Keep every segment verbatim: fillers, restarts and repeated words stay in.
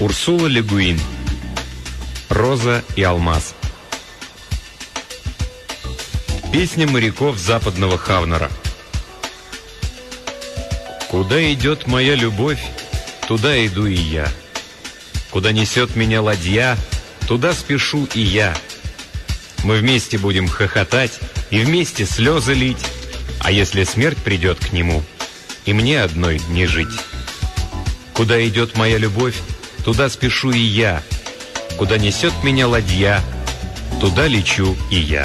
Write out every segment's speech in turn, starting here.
Урсула Ле Гуин. Роза и алмаз. Песня моряков западного Хавнера. Куда идет моя любовь, туда иду и я. Куда несет меня ладья, туда спешу и я. Мы вместе будем хохотать и вместе слезы лить, а если смерть придет к нему, и мне одной не жить. Куда идет моя любовь, туда спешу и я. Куда несет меня ладья, туда лечу и я.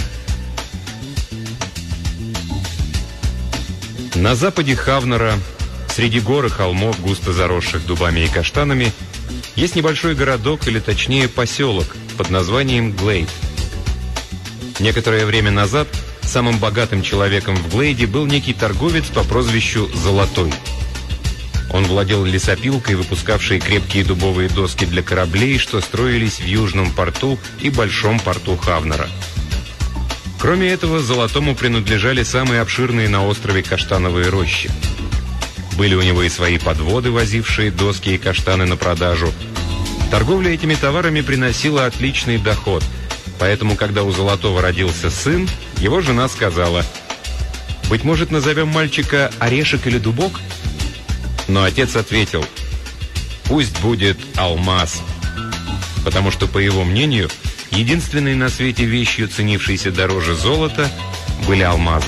На западе Хавнера, среди гор и холмов, густо заросших дубами и каштанами, есть небольшой городок, или точнее поселок, под названием Глейд. Некоторое время назад самым богатым человеком в Глейде был некий торговец по прозвищу Золотой. Он владел лесопилкой, выпускавшей крепкие дубовые доски для кораблей, что строились в южном порту и большом порту Хавнера. Кроме этого, Золотому принадлежали самые обширные на острове каштановые рощи. Были у него и свои подводы, возившие доски и каштаны на продажу. Торговля этими товарами приносила отличный доход, поэтому, когда у Золотого родился сын, его жена сказала: «Быть может, назовем мальчика Орешек или Дубок?» Но отец ответил: «Пусть будет Алмаз», потому что, по его мнению, единственной на свете вещью, ценившейся дороже золота, были алмазы.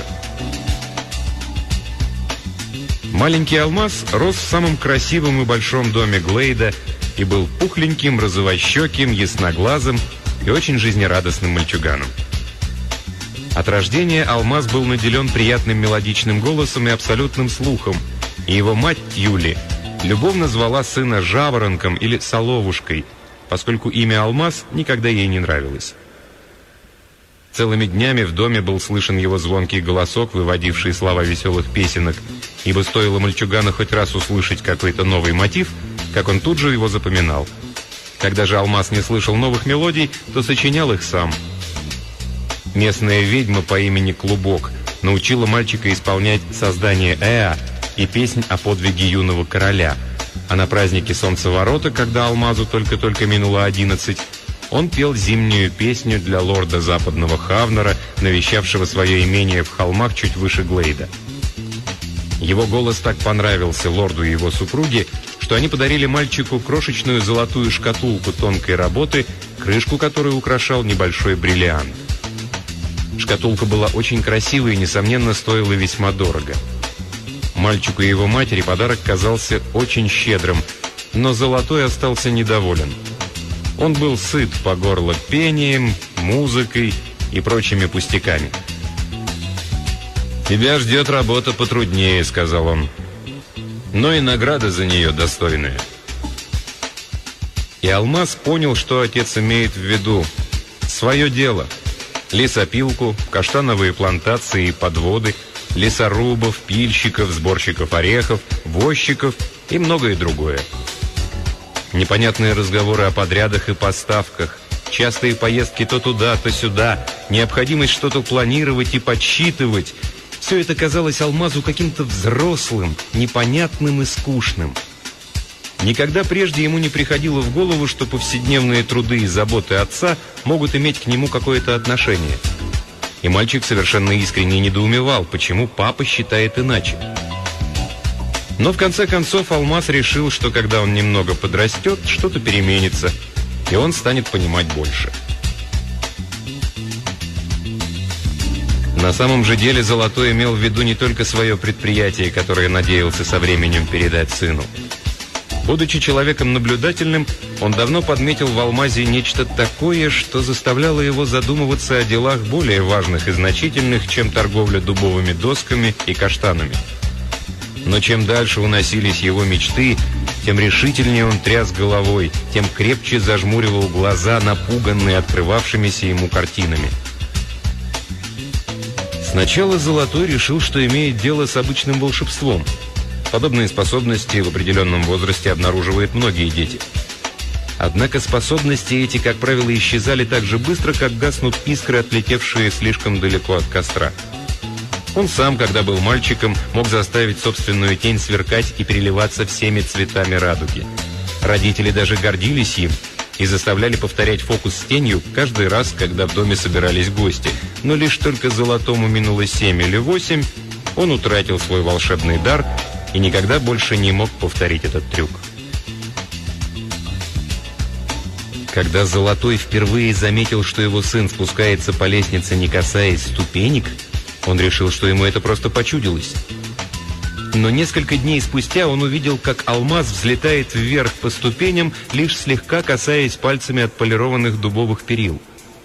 Маленький Алмаз рос в самом красивом и большом доме Глейда и был пухленьким, розовощеким, ясноглазым и очень жизнерадостным мальчуганом. От рождения Алмаз был наделен приятным мелодичным голосом и абсолютным слухом, и его мать Юли любовно звала сына Жаворонком или Соловушкой, поскольку имя Алмаз никогда ей не нравилось. Целыми днями в доме был слышен его звонкий голосок, выводивший слова веселых песенок, ибо стоило мальчугану хоть раз услышать какой-то новый мотив, как он тут же его запоминал. Когда же Алмаз не слышал новых мелодий, то сочинял их сам. Местная ведьма по имени Клубок научила мальчика исполнять создание Эа и песнь о подвиге юного короля. А на празднике Солнцеворота, когда Алмазу только-только минуло одиннадцать, он пел зимнюю песню для лорда западного Хавнера, навещавшего свое имение в холмах чуть выше Глейда. Его голос так понравился лорду и его супруге, что они подарили мальчику крошечную золотую шкатулку тонкой работы, крышку которой украшал небольшой бриллиант. Шкатулка была очень красивой и, несомненно, стоила весьма дорого. Мальчику и его матери подарок казался очень щедрым, но Золотой остался недоволен. Он был сыт по горло пением, музыкой и прочими пустяками. «Тебя ждет работа потруднее», — сказал он, — «но и награда за нее достойная». И Алмаз понял, что отец имеет в виду. Свое дело. Лесопилку, каштановые плантации и подводы, лесорубов, пильщиков, сборщиков орехов, возчиков и многое другое. Непонятные разговоры о подрядах и поставках, частые поездки то туда, то сюда, необходимость что-то планировать и подсчитывать — все это казалось Алмазу каким-то взрослым, непонятным и скучным. Никогда прежде ему не приходило в голову, что повседневные труды и заботы отца могут иметь к нему какое-то отношение. И мальчик совершенно искренне недоумевал, почему папа считает иначе. Но в конце концов Алмаз решил, что когда он немного подрастет, что-то переменится, и он станет понимать больше. На самом же деле Золотой имел в виду не только свое предприятие, которое надеялся со временем передать сыну. Будучи человеком наблюдательным, он давно подметил в Алмазе нечто такое, что заставляло его задумываться о делах более важных и значительных, чем торговля дубовыми досками и каштанами. Но чем дальше уносились его мечты, тем решительнее он тряс головой, тем крепче зажмуривал глаза, напуганные открывавшимися ему картинами. Сначала Золотой решил, что имеет дело с обычным волшебством. Подобные способности в определенном возрасте обнаруживают многие дети. Однако способности эти, как правило, исчезали так же быстро, как гаснут искры, отлетевшие слишком далеко от костра. Он сам, когда был мальчиком, мог заставить собственную тень сверкать и переливаться всеми цветами радуги. Родители даже гордились им и заставляли повторять фокус с тенью каждый раз, когда в доме собирались гости. Но лишь только Золотому минуло семь или восемь, он утратил свой волшебный дар и никогда больше не мог повторить этот трюк. Когда Золотой впервые заметил, что его сын спускается по лестнице, не касаясь ступенек, он решил, что ему это просто почудилось. Но несколько дней спустя он увидел, как Алмаз взлетает вверх по ступеням, лишь слегка касаясь пальцами отполированных дубовых перил.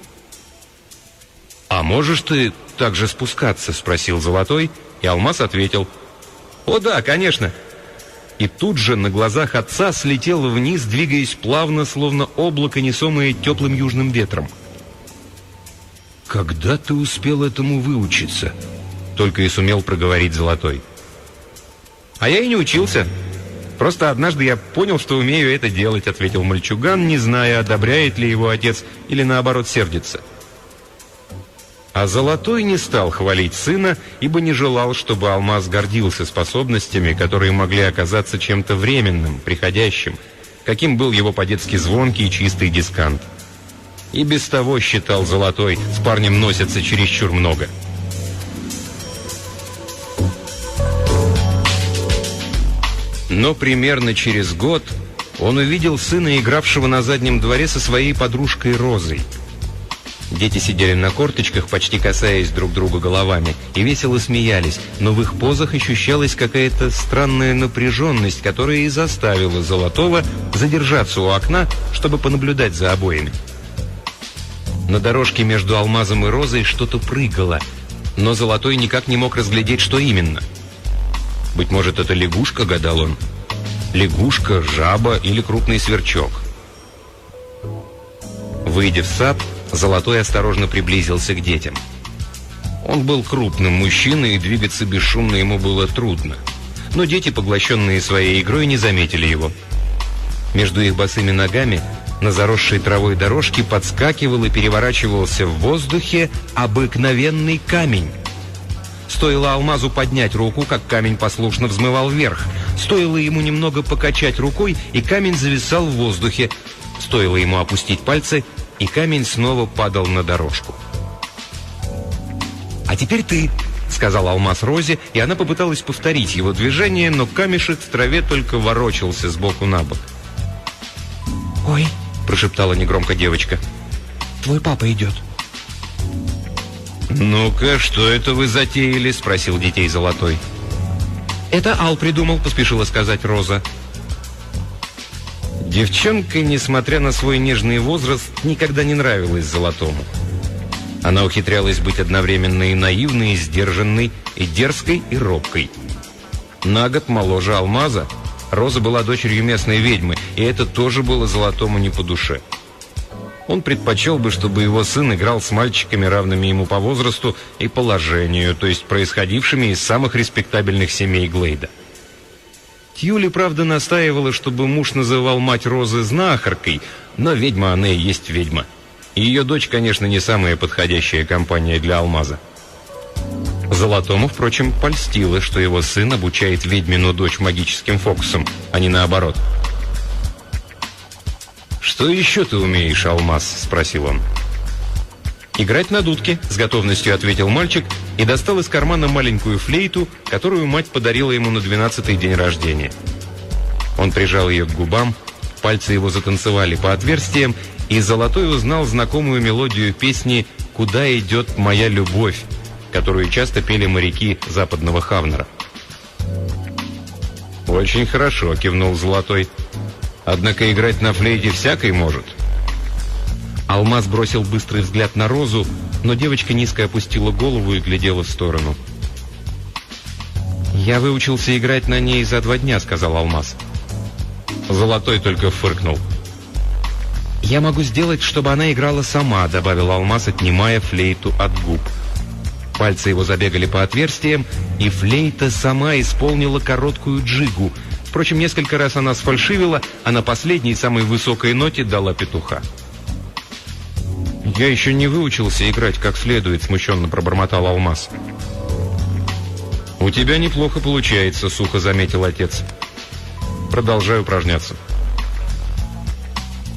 «А можешь ты так же спускаться?» — спросил Золотой, и Алмаз ответил: «О да, конечно!» И тут же на глазах отца слетел вниз, двигаясь плавно, словно облако, несомое теплым южным ветром. «Когда ты успел этому выучиться?» — только и сумел проговорить Золотой. «А я и не учился. Просто однажды я понял, что умею это делать», — ответил мальчуган, не зная, одобряет ли его отец или наоборот сердится. А Золотой не стал хвалить сына, ибо не желал, чтобы Алмаз гордился способностями, которые могли оказаться чем-то временным, приходящим, каким был его по-детски звонкий и чистый дискант. И без того, считал Золотой, с парнем носятся чересчур много. Но примерно через год он увидел сына, игравшего на заднем дворе со своей подружкой Розой. Дети сидели на корточках, почти касаясь друг друга головами, и весело смеялись, но в их позах ощущалась какая-то странная напряженность, которая и заставила Золотого задержаться у окна, чтобы понаблюдать за обоими. На дорожке между Алмазом и Розой что-то прыгало, но Золотой никак не мог разглядеть, что именно. «Быть может, это лягушка», — гадал он. «Лягушка, жаба или крупный сверчок». Выйдя в сад, Золотой осторожно приблизился к детям. Он был крупным мужчиной, и двигаться бесшумно ему было трудно. Но дети, поглощенные своей игрой, не заметили его. Между их босыми ногами на заросшей травой дорожке подскакивал и переворачивался в воздухе обыкновенный камень. Стоило Алмазу поднять руку, как камень послушно взмывал вверх. Стоило ему немного покачать рукой, и камень зависал в воздухе. Стоило ему опустить пальцы, и камень снова падал на дорожку. «А теперь ты», — сказал Алмаз Розе, и она попыталась повторить его движение, но камешек в траве только ворочался сбоку на бок. «Ой», — прошептала негромко девочка, — «твой папа идет». «Ну-ка, что это вы затеяли?» — спросил детей Золотой. «Это Ал придумал», — поспешила сказать Роза. Девчонка, несмотря на свой нежный возраст, никогда не нравилась Золотому. Она ухитрялась быть одновременно и наивной, и сдержанной, и дерзкой, и робкой. На год моложе Алмаза, Роза была дочерью местной ведьмы, и это тоже было Золотому не по душе. Он предпочел бы, чтобы его сын играл с мальчиками, равными ему по возрасту и положению, то есть происходившими из самых респектабельных семей Глейда. Тьюли, правда, настаивала, чтобы муж называл мать Розы знахаркой, но ведьма она и есть ведьма. И ее дочь, конечно, не самая подходящая компания для Алмаза. Золотому, впрочем, польстило, что его сын обучает ведьмину дочь магическим фокусам, а не наоборот. «Что еще ты умеешь, Алмаз?» — спросил он. «Играть на дудке», — с готовностью ответил мальчик и достал из кармана маленькую флейту, которую мать подарила ему на двенадцатый день рождения. Он прижал ее к губам, пальцы его затанцевали по отверстиям, и Золотой узнал знакомую мелодию песни «Куда идет моя любовь», которую часто пели моряки западного Хавнера. «Очень хорошо», — кивнул Золотой. «Однако играть на флейте всякой может». Алмаз бросил быстрый взгляд на Розу, но девочка низко опустила голову и глядела в сторону. «Я выучился играть на ней за два дня», — сказал Алмаз. Золотой только фыркнул. «Я могу сделать, чтобы она играла сама», — добавил Алмаз, отнимая флейту от губ. Пальцы его забегали по отверстиям, и флейта сама исполнила короткую джигу. Впрочем, несколько раз она сфальшивила, а на последней, самой высокой ноте дала петуха. «Я еще не выучился играть как следует», — смущенно пробормотал Алмаз. «У тебя неплохо получается», — сухо заметил отец. «Продолжай упражняться».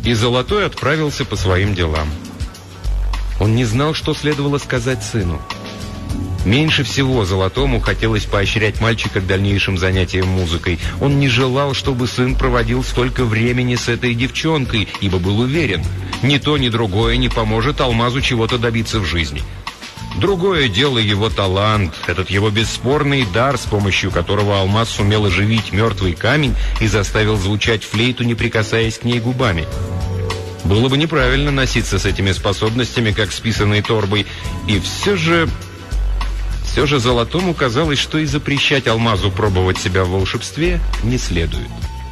И Золотой отправился по своим делам. Он не знал, что следовало сказать сыну. Меньше всего Золотому хотелось поощрять мальчика к дальнейшим занятиям музыкой. Он не желал, чтобы сын проводил столько времени с этой девчонкой, ибо был уверен, ни то, ни другое не поможет Алмазу чего-то добиться в жизни. Другое дело его талант, этот его бесспорный дар, с помощью которого Алмаз сумел оживить мертвый камень и заставил звучать флейту, не прикасаясь к ней губами. Было бы неправильно носиться с этими способностями, как с писаной торбой, и все же... Все же Золотому казалось, что и запрещать Алмазу пробовать себя в волшебстве не следует.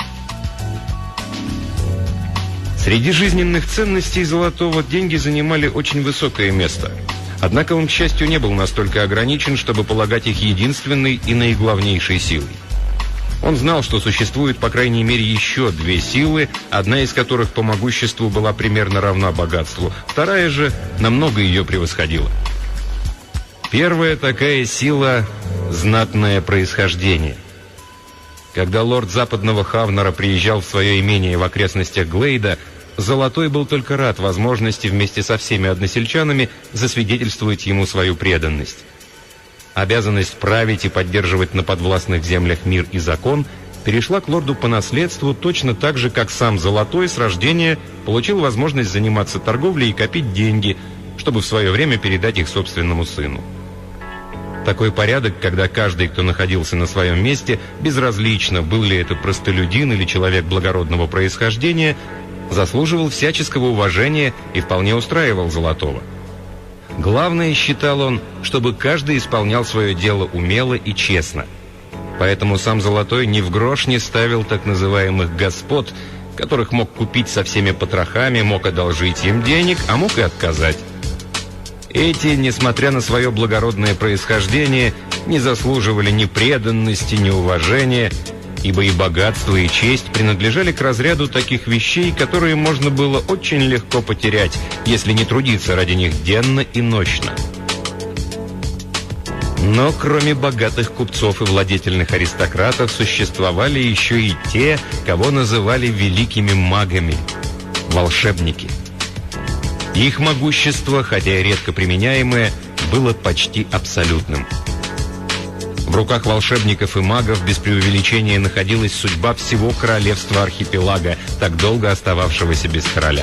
Среди жизненных ценностей Золотого деньги занимали очень высокое место. Однако он, к счастью, не был настолько ограничен, чтобы полагать их единственной и наиглавнейшей силой. Он знал, что существует по крайней мере еще две силы, одна из которых по могуществу была примерно равна богатству, вторая же намного ее превосходила. Первая такая сила – знатное происхождение. Когда лорд Западного Хавнера приезжал в свое имение в окрестностях Глейда, Золотой был только рад возможности вместе со всеми односельчанами засвидетельствовать ему свою преданность. Обязанность править и поддерживать на подвластных землях мир и закон перешла к лорду по наследству точно так же, как сам Золотой с рождения получил возможность заниматься торговлей и копить деньги, чтобы в свое время передать их собственному сыну. Такой порядок, когда каждый, кто находился на своем месте, безразлично, был ли это простолюдин или человек благородного происхождения, заслуживал всяческого уважения и вполне устраивал Золотого. Главное, считал он, чтобы каждый исполнял свое дело умело и честно. Поэтому сам Золотой ни в грош не ставил так называемых господ, которых мог купить со всеми потрохами, мог одолжить им денег, а мог и отказать. Эти, несмотря на свое благородное происхождение, не заслуживали ни преданности, ни уважения, ибо и богатство, и честь принадлежали к разряду таких вещей, которые можно было очень легко потерять, если не трудиться ради них денно и нощно. Но кроме богатых купцов и владетельных аристократов существовали еще и те, кого называли великими магами – волшебники. Их могущество, хотя и редко применяемое, было почти абсолютным. В руках волшебников и магов без преувеличения находилась судьба всего королевства архипелага, так долго остававшегося без короля.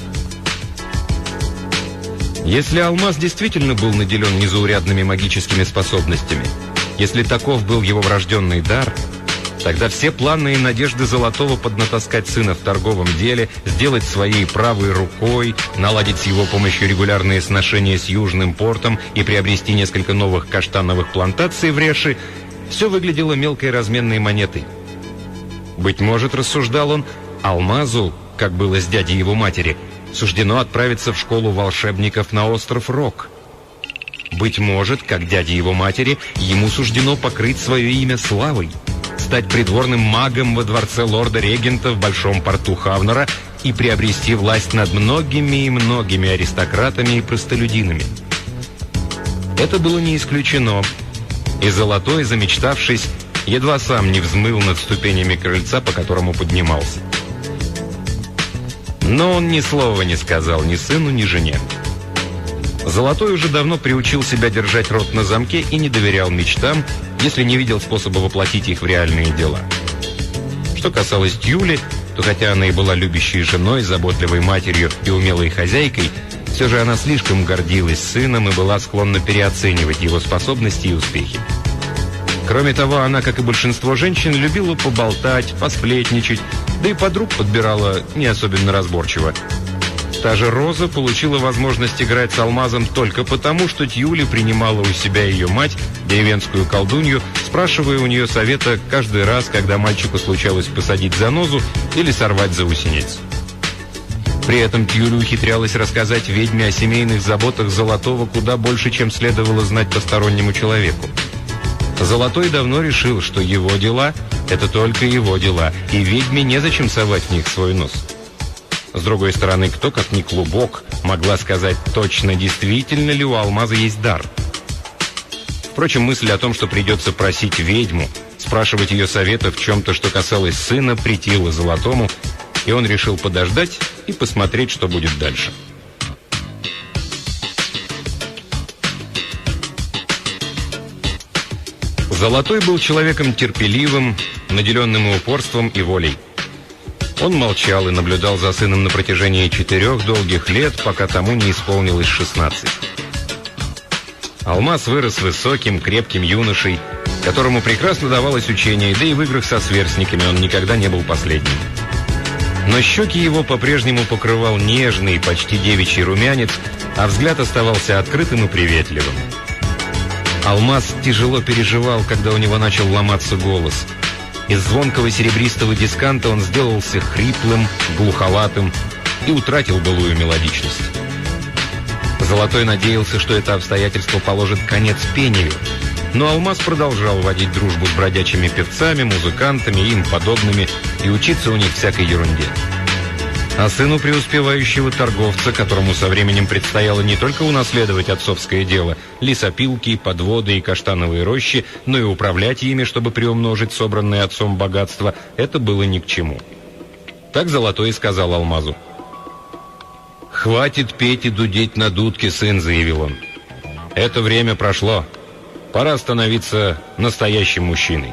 Если Алмаз действительно был наделен незаурядными магическими способностями, если таков был его врожденный дар, тогда все планы и надежды Золотого поднатаскать сына в торговом деле, сделать своей правой рукой, наладить с его помощью регулярные сношения с Южным портом и приобрести несколько новых каштановых плантаций в Реши, все выглядело мелкой разменной монетой. Быть может, рассуждал он, Алмазу, как было с дядей его матери, суждено отправиться в школу волшебников на остров Рок. Быть может, как дяде его матери, ему суждено покрыть свое имя славой, стать придворным магом во дворце лорда-регента в большом порту Хавнера и приобрести власть над многими и многими аристократами и простолюдинами. Это было не исключено, и Золотой, замечтавшись, едва сам не взмыл над ступенями крыльца, по которому поднимался. Но он ни слова не сказал ни сыну, ни жене. Золотой уже давно приучил себя держать рот на замке и не доверял мечтам, если не видел способа воплотить их в реальные дела. Что касалось Тьюли, то хотя она и была любящей женой, заботливой матерью и умелой хозяйкой, все же она слишком гордилась сыном и была склонна переоценивать его способности и успехи. Кроме того, она, как и большинство женщин, любила поболтать, посплетничать, да и подруг подбирала не особенно разборчиво. Та же Роза получила возможность играть с Алмазом только потому, что Тьюли принимала у себя ее мать, деревенскую колдунью, спрашивая у нее совета каждый раз, когда мальчику случалось посадить занозу или сорвать заусенец. При этом Тьюли ухитрялась рассказать ведьме о семейных заботах Золотого куда больше, чем следовало знать постороннему человеку. Золотой давно решил, что его дела – это только его дела, и ведьме незачем совать в них свой нос. С другой стороны, кто, как ни Клубок, могла сказать точно, действительно ли у Алмаза есть дар? Впрочем, мысль о том, что придется просить ведьму, спрашивать ее совета в чем-то, что касалось сына, претила Золотому, и он решил подождать и посмотреть, что будет дальше. Золотой был человеком терпеливым, наделенным и упорством, и волей. Он молчал и наблюдал за сыном на протяжении четырех долгих лет, пока тому не исполнилось шестнадцать. Алмаз вырос высоким, крепким юношей, которому прекрасно давалось учение, да и в играх со сверстниками он никогда не был последним. Но щеки его по-прежнему покрывал нежный, почти девичий румянец, а взгляд оставался открытым и приветливым. Алмаз тяжело переживал, когда у него начал ломаться голос. Из звонкого серебристого дисканта он сделался хриплым, глуховатым и утратил былую мелодичность. Золотой надеялся, что это обстоятельство положит конец пению, но Алмаз продолжал водить дружбу с бродячими певцами, музыкантами и им подобными и учиться у них всякой ерунде. А сыну преуспевающего торговца, которому со временем предстояло не только унаследовать отцовское дело, лесопилки, подводы и каштановые рощи, но и управлять ими, чтобы приумножить собранное отцом богатство, это было ни к чему. Так Золотой и сказал Алмазу. «Хватит петь и дудеть на дудке, сын», — заявил он. «Это время прошло. Пора становиться настоящим мужчиной».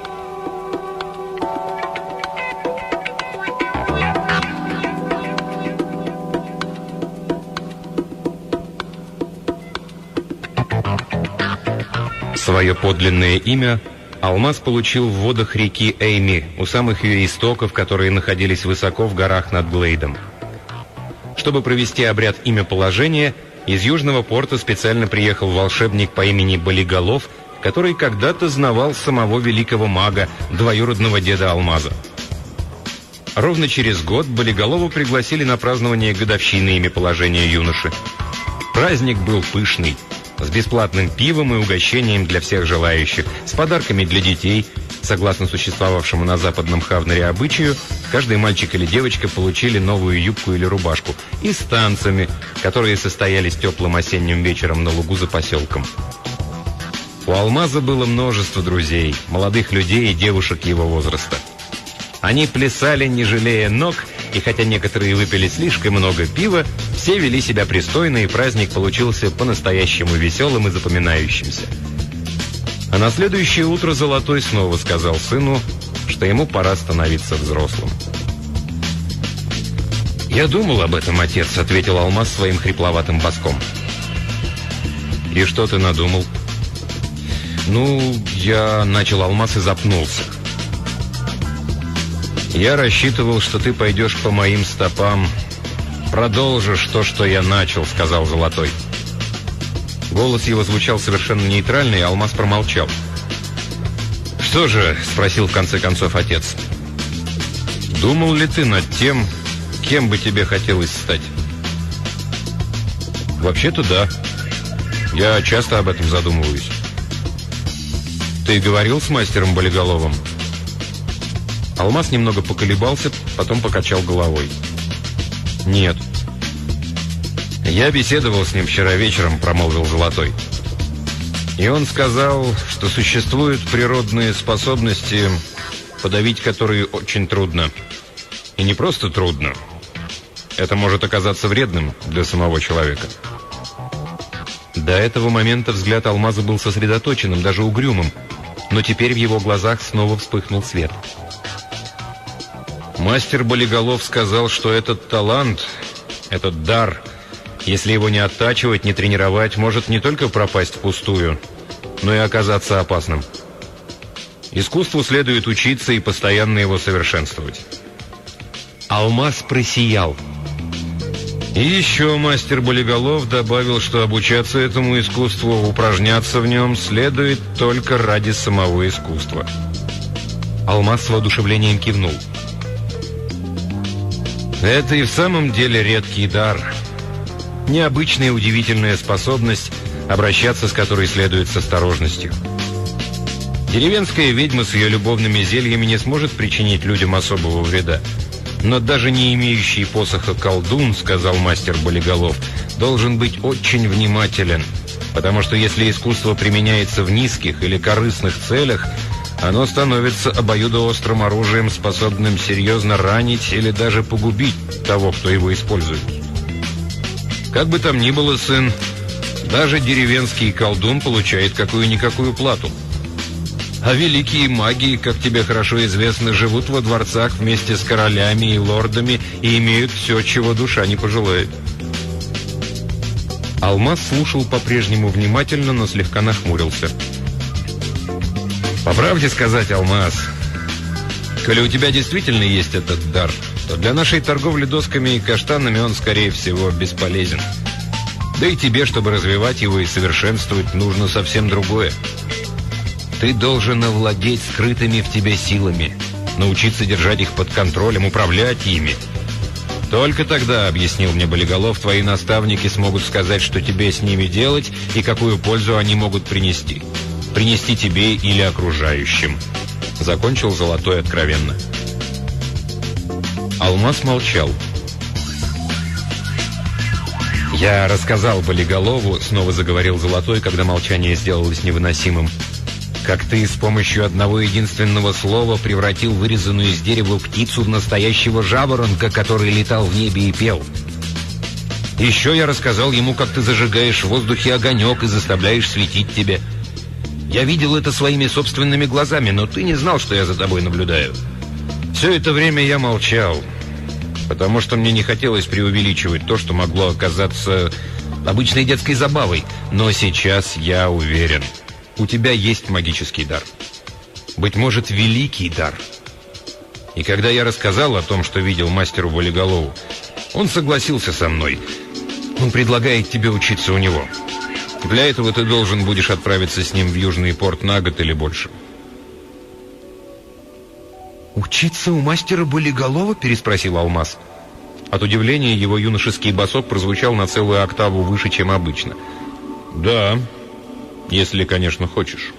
Свое подлинное имя Алмаз получил в водах реки Эйми, у самых ее истоков, которые находились высоко в горах над Глейдом. Чтобы провести обряд имяположения, из Южного порта специально приехал волшебник по имени Болиголов, который когда-то знавал самого великого мага, двоюродного деда Алмаза. Ровно через год Болиголову пригласили на празднование годовщины имяположения юноши. Праздник был пышный, с бесплатным пивом и угощением для всех желающих, с подарками для детей. Согласно существовавшему на западном Хавнаре обычаю, каждый мальчик или девочка получили новую юбку или рубашку, и с танцами, которые состоялись теплым осенним вечером на лугу за поселком. У Алмаза было множество друзей, молодых людей и девушек его возраста. Они плясали, не жалея ног, и хотя некоторые выпили слишком много пива, все вели себя пристойно, и праздник получился по-настоящему веселым и запоминающимся. А на следующее утро Золотой снова сказал сыну, что ему пора становиться взрослым. «Я думал об этом, отец», — ответил Алмаз своим хрипловатым баском. «И что ты надумал?» «Ну, я...» — начал Алмаз и запнулся. «Я рассчитывал, что ты пойдешь по моим стопам, продолжишь то, что я начал», — сказал Золотой. Голос его звучал совершенно нейтрально, и Алмаз промолчал. «Что же?» — спросил в конце концов отец. «Думал ли ты над тем, кем бы тебе хотелось стать?» «Вообще-то да. Я часто об этом задумываюсь». «Ты говорил с мастером Болиголовым?» Алмаз немного поколебался, потом покачал головой. «Нет». «Я беседовал с ним вчера вечером», — промолвил Золотой. «И он сказал, что существуют природные способности, подавить которые очень трудно. И не просто трудно. Это может оказаться вредным для самого человека». До этого момента взгляд Алмаза был сосредоточенным, даже угрюмым, но теперь в его глазах снова вспыхнул свет. «Мастер Болиголов сказал, что этот талант, этот дар, если его не оттачивать, не тренировать, может не только пропасть впустую, но и оказаться опасным. Искусству следует учиться и постоянно его совершенствовать». Алмаз просиял. И еще мастер Болиголов добавил, что обучаться этому искусству, упражняться в нем следует только ради самого искусства. Алмаз с воодушевлением кивнул. «Это и в самом деле редкий дар. Необычная и удивительная способность, обращаться с которой следует с осторожностью. Деревенская ведьма с ее любовными зельями не сможет причинить людям особого вреда. Но даже не имеющий посоха колдун, сказал мастер Болиголов, должен быть очень внимателен, потому что если искусство применяется в низких или корыстных целях, оно становится обоюдоострым оружием, способным серьезно ранить или даже погубить того, кто его использует. Как бы там ни было, сын, даже деревенский колдун получает какую-никакую плату. А великие маги, как тебе хорошо известно, живут во дворцах вместе с королями и лордами и имеют все, чего душа не пожелает. Алмаз слушал по-прежнему внимательно, но слегка нахмурился. По правде сказать, Алмаз, коли у тебя действительно есть этот дар, то для нашей торговли досками и каштанами он, скорее всего, бесполезен. Да и тебе, чтобы развивать его и совершенствовать, нужно совсем другое. Ты должен овладеть скрытыми в тебе силами, научиться держать их под контролем, управлять ими. Только тогда, объяснил мне Болиголов, твои наставники смогут сказать, что тебе с ними делать и какую пользу они могут принести. Принести тебе или окружающим. Закончил Золотой откровенно. Алмаз молчал. «Я рассказал Болиголову», — снова заговорил Золотой, когда молчание сделалось невыносимым, «как ты с помощью одного единственного слова превратил вырезанную из дерева птицу в настоящего жаворонка, который летал в небе и пел. Еще я рассказал ему, как ты зажигаешь в воздухе огонек и заставляешь светить тебе. Я видел это своими собственными глазами, но ты не знал, что я за тобой наблюдаю. Все это время я молчал, потому что мне не хотелось преувеличивать то, что могло оказаться обычной детской забавой. Но сейчас я уверен, у тебя есть магический дар. Быть может, великий дар. И когда я рассказал о том, что видел мастеру Болиголову, он согласился со мной. Он предлагает тебе учиться у него. Для этого ты должен будешь отправиться с ним в Южный порт на год или больше». «Учиться у мастера Болиголова?» — переспросил Алмаз. От удивления его юношеский басок прозвучал на целую октаву выше, чем обычно. «Да, если, конечно, хочешь».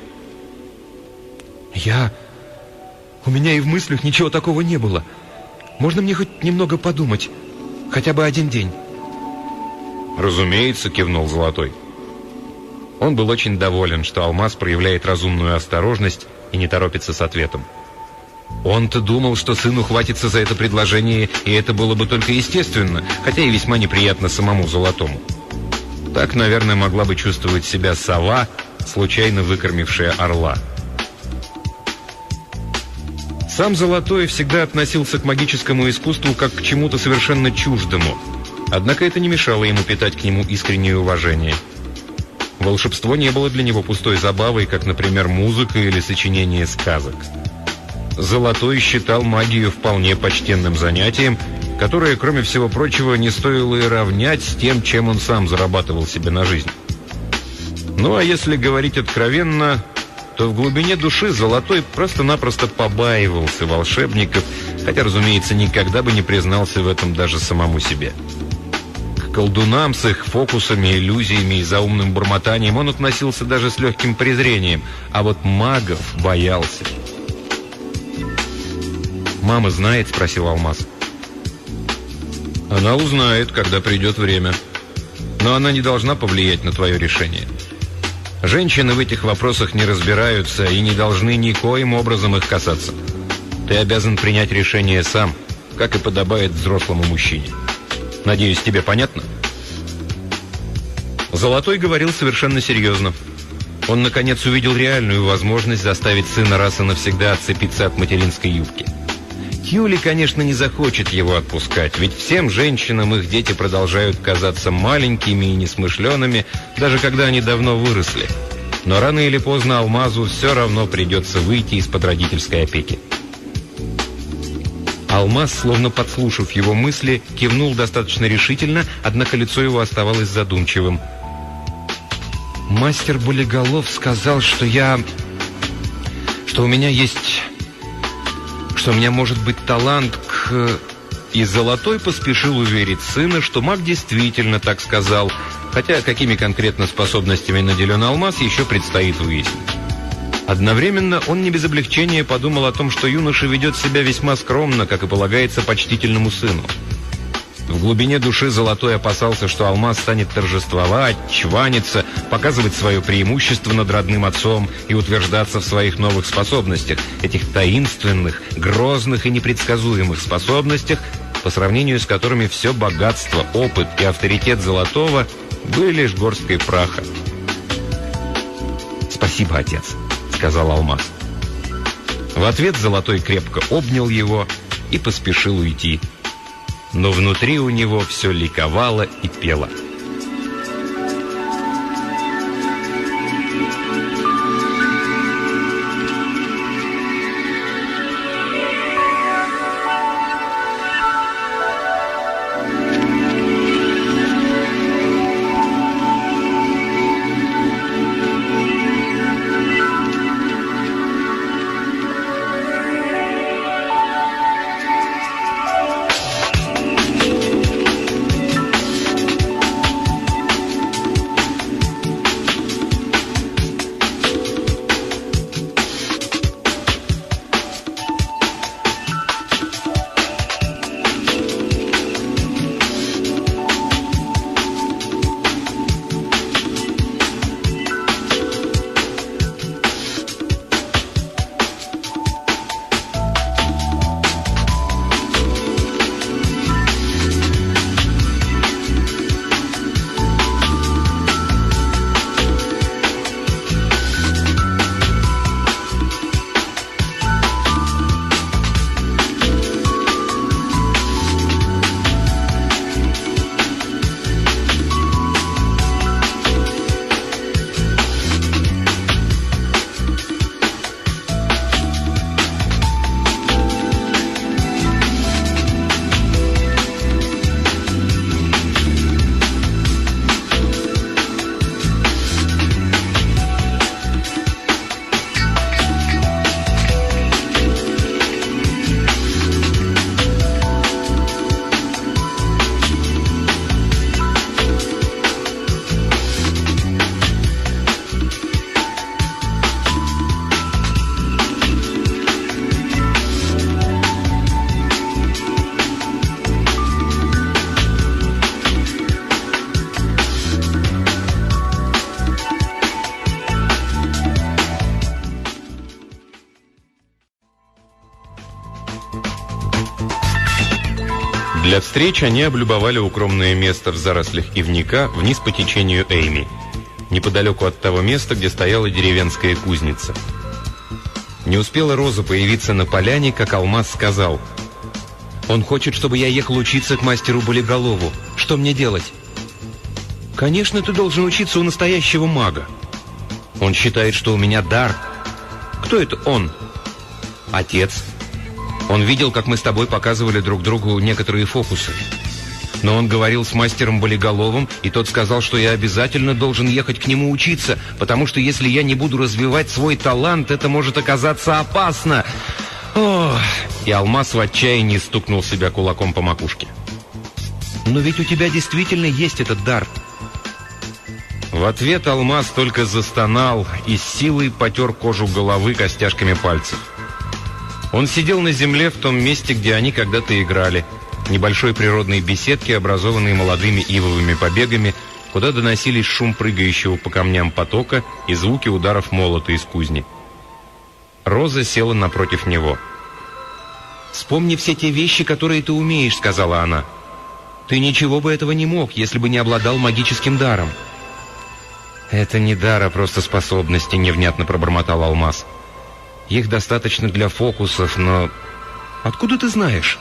«Я... У меня и в мыслях ничего такого не было. Можно мне хоть немного подумать? Хотя бы один день?» «Разумеется», — кивнул Золотой. Он был очень доволен, что Алмаз проявляет разумную осторожность и не торопится с ответом. Он-то думал, что сыну хватится за это предложение, и это было бы только естественно, хотя и весьма неприятно самому Золотому. Так, наверное, могла бы чувствовать себя сова, случайно выкормившая орла. Сам Золотой всегда относился к магическому искусству как к чему-то совершенно чуждому, однако это не мешало ему питать к нему искреннее уважение. Волшебство не было для него пустой забавой, как, например, музыка или сочинение сказок. Золотой считал магию вполне почтенным занятием, которое, кроме всего прочего, не стоило и равнять с тем, чем он сам зарабатывал себе на жизнь. Ну а если говорить откровенно, то в глубине души Золотой просто-напросто побаивался волшебников, хотя, разумеется, никогда бы не признался в этом даже самому себе. К колдунам с их фокусами, иллюзиями и заумным бормотанием он относился даже с легким презрением, а вот магов боялся. «Мама знает?» — спросил Алмаз. «Она узнает, когда придет время. Но она не должна повлиять на твое решение. Женщины в этих вопросах не разбираются и не должны никоим образом их касаться. Ты обязан принять решение сам, как и подобает взрослому мужчине. Надеюсь, тебе понятно?» Золотой говорил совершенно серьезно. Он, наконец, увидел реальную возможность заставить сына раз и навсегда отцепиться от материнской юбки. Юли, конечно, не захочет его отпускать, ведь всем женщинам их дети продолжают казаться маленькими и несмышленными, даже когда они давно выросли. Но рано или поздно Алмазу все равно придется выйти из-под родительской опеки. Алмаз, словно подслушав его мысли, кивнул достаточно решительно, однако лицо его оставалось задумчивым. «Мастер Болиголов сказал, что я... что у меня есть... что у меня может быть талант к...» И Золотой поспешил уверить сына, что маг действительно так сказал, хотя какими конкретно способностями наделен Алмаз, еще предстоит выяснить. Одновременно он не без облегчения подумал о том, что юноша ведет себя весьма скромно, как и полагается почтительному сыну. В глубине души Золотой опасался, что Алмаз станет торжествовать, чваниться, показывать свое преимущество над родным отцом и утверждаться в своих новых способностях, этих таинственных, грозных и непредсказуемых способностях, по сравнению с которыми все богатство, опыт и авторитет Золотого были лишь горсткой праха. «Спасибо, отец», — сказал Алмаз. В ответ Золотой крепко обнял его и поспешил уйти. Но внутри у него все ликовало и пело. Для встреч они облюбовали укромное место в зарослях ивника вниз по течению Эйми, неподалеку от того места, где стояла деревенская кузница. Не успела Роза появиться на поляне, как Алмаз сказал: «Он хочет, чтобы я ехал учиться к мастеру Болиголову. Что мне делать?» «Конечно, ты должен учиться у настоящего мага. Он считает, что у меня дар». «Кто это он?» «Отец. Он видел, как мы с тобой показывали друг другу некоторые фокусы. Но он говорил с мастером Болиголовым, и тот сказал, что я обязательно должен ехать к нему учиться, потому что если я не буду развивать свой талант, это может оказаться опасно». Ох! И Алмаз в отчаянии стукнул себя кулаком по макушке. «Но ведь у тебя действительно есть этот дар». В ответ Алмаз только застонал и с силой потер кожу головы костяшками пальцев. Он сидел на земле в том месте, где они когда-то играли, небольшой природной беседке, образованной молодыми ивовыми побегами, куда доносились шум прыгающего по камням потока и звуки ударов молота из кузни. Роза села напротив него. «Вспомни все те вещи, которые ты умеешь», — сказала она. «Ты ничего бы этого не мог, если бы не обладал магическим даром». «Это не дар, а просто способности», — невнятно пробормотал Алмаз. «Их достаточно для фокусов, но... Откуда ты знаешь?»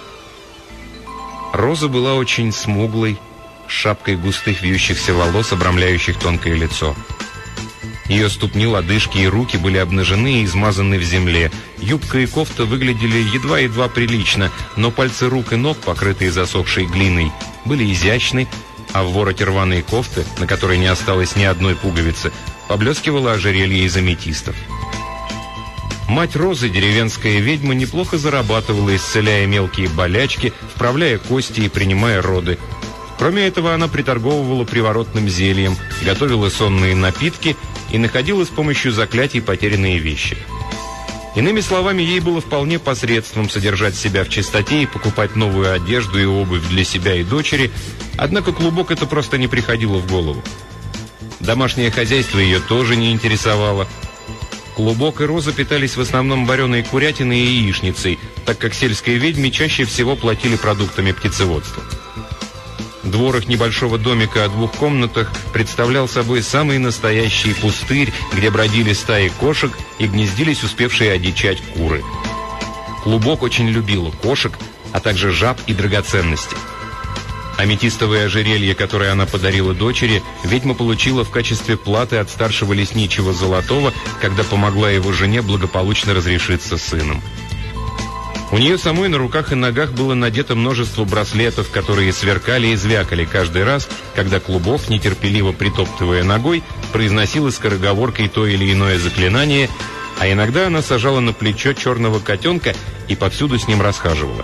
Роза была очень смуглой, с шапкой густых вьющихся волос, обрамляющих тонкое лицо. Ее ступни, лодыжки и руки были обнажены и измазаны в земле. Юбка и кофта выглядели едва-едва прилично, но пальцы рук и ног, покрытые засохшей глиной, были изящны, а в вороте рваной кофты, на которой не осталось ни одной пуговицы, поблескивало ожерелье из аметистов. Мать Розы, деревенская ведьма, неплохо зарабатывала, исцеляя мелкие болячки, вправляя кости и принимая роды. Кроме этого, она приторговывала приворотным зельем, готовила сонные напитки и находила с помощью заклятий потерянные вещи. Иными словами, ей было вполне посредством содержать себя в чистоте и покупать новую одежду и обувь для себя и дочери, однако клубок это просто не приходило в голову. Домашнее хозяйство ее тоже не интересовало. Клубок и Роза питались в основном вареной курятиной и яичницей, так как сельской ведьме чаще всего платили продуктами птицеводства. Двор их небольшого домика о двух комнатах представлял собой самый настоящий пустырь, где бродили стаи кошек и гнездились успевшие одичать куры. Клубок очень любила кошек, а также жаб и драгоценности. Аметистовое ожерелье, которое она подарила дочери, ведьма получила в качестве платы от старшего лесничего Золотого, когда помогла его жене благополучно разрешиться с сыном. У нее самой на руках и ногах было надето множество браслетов, которые сверкали и звякали каждый раз, когда Клубок, нетерпеливо притоптывая ногой, произносила скороговоркой то или иное заклинание, а иногда она сажала на плечо черного котенка и повсюду с ним расхаживала.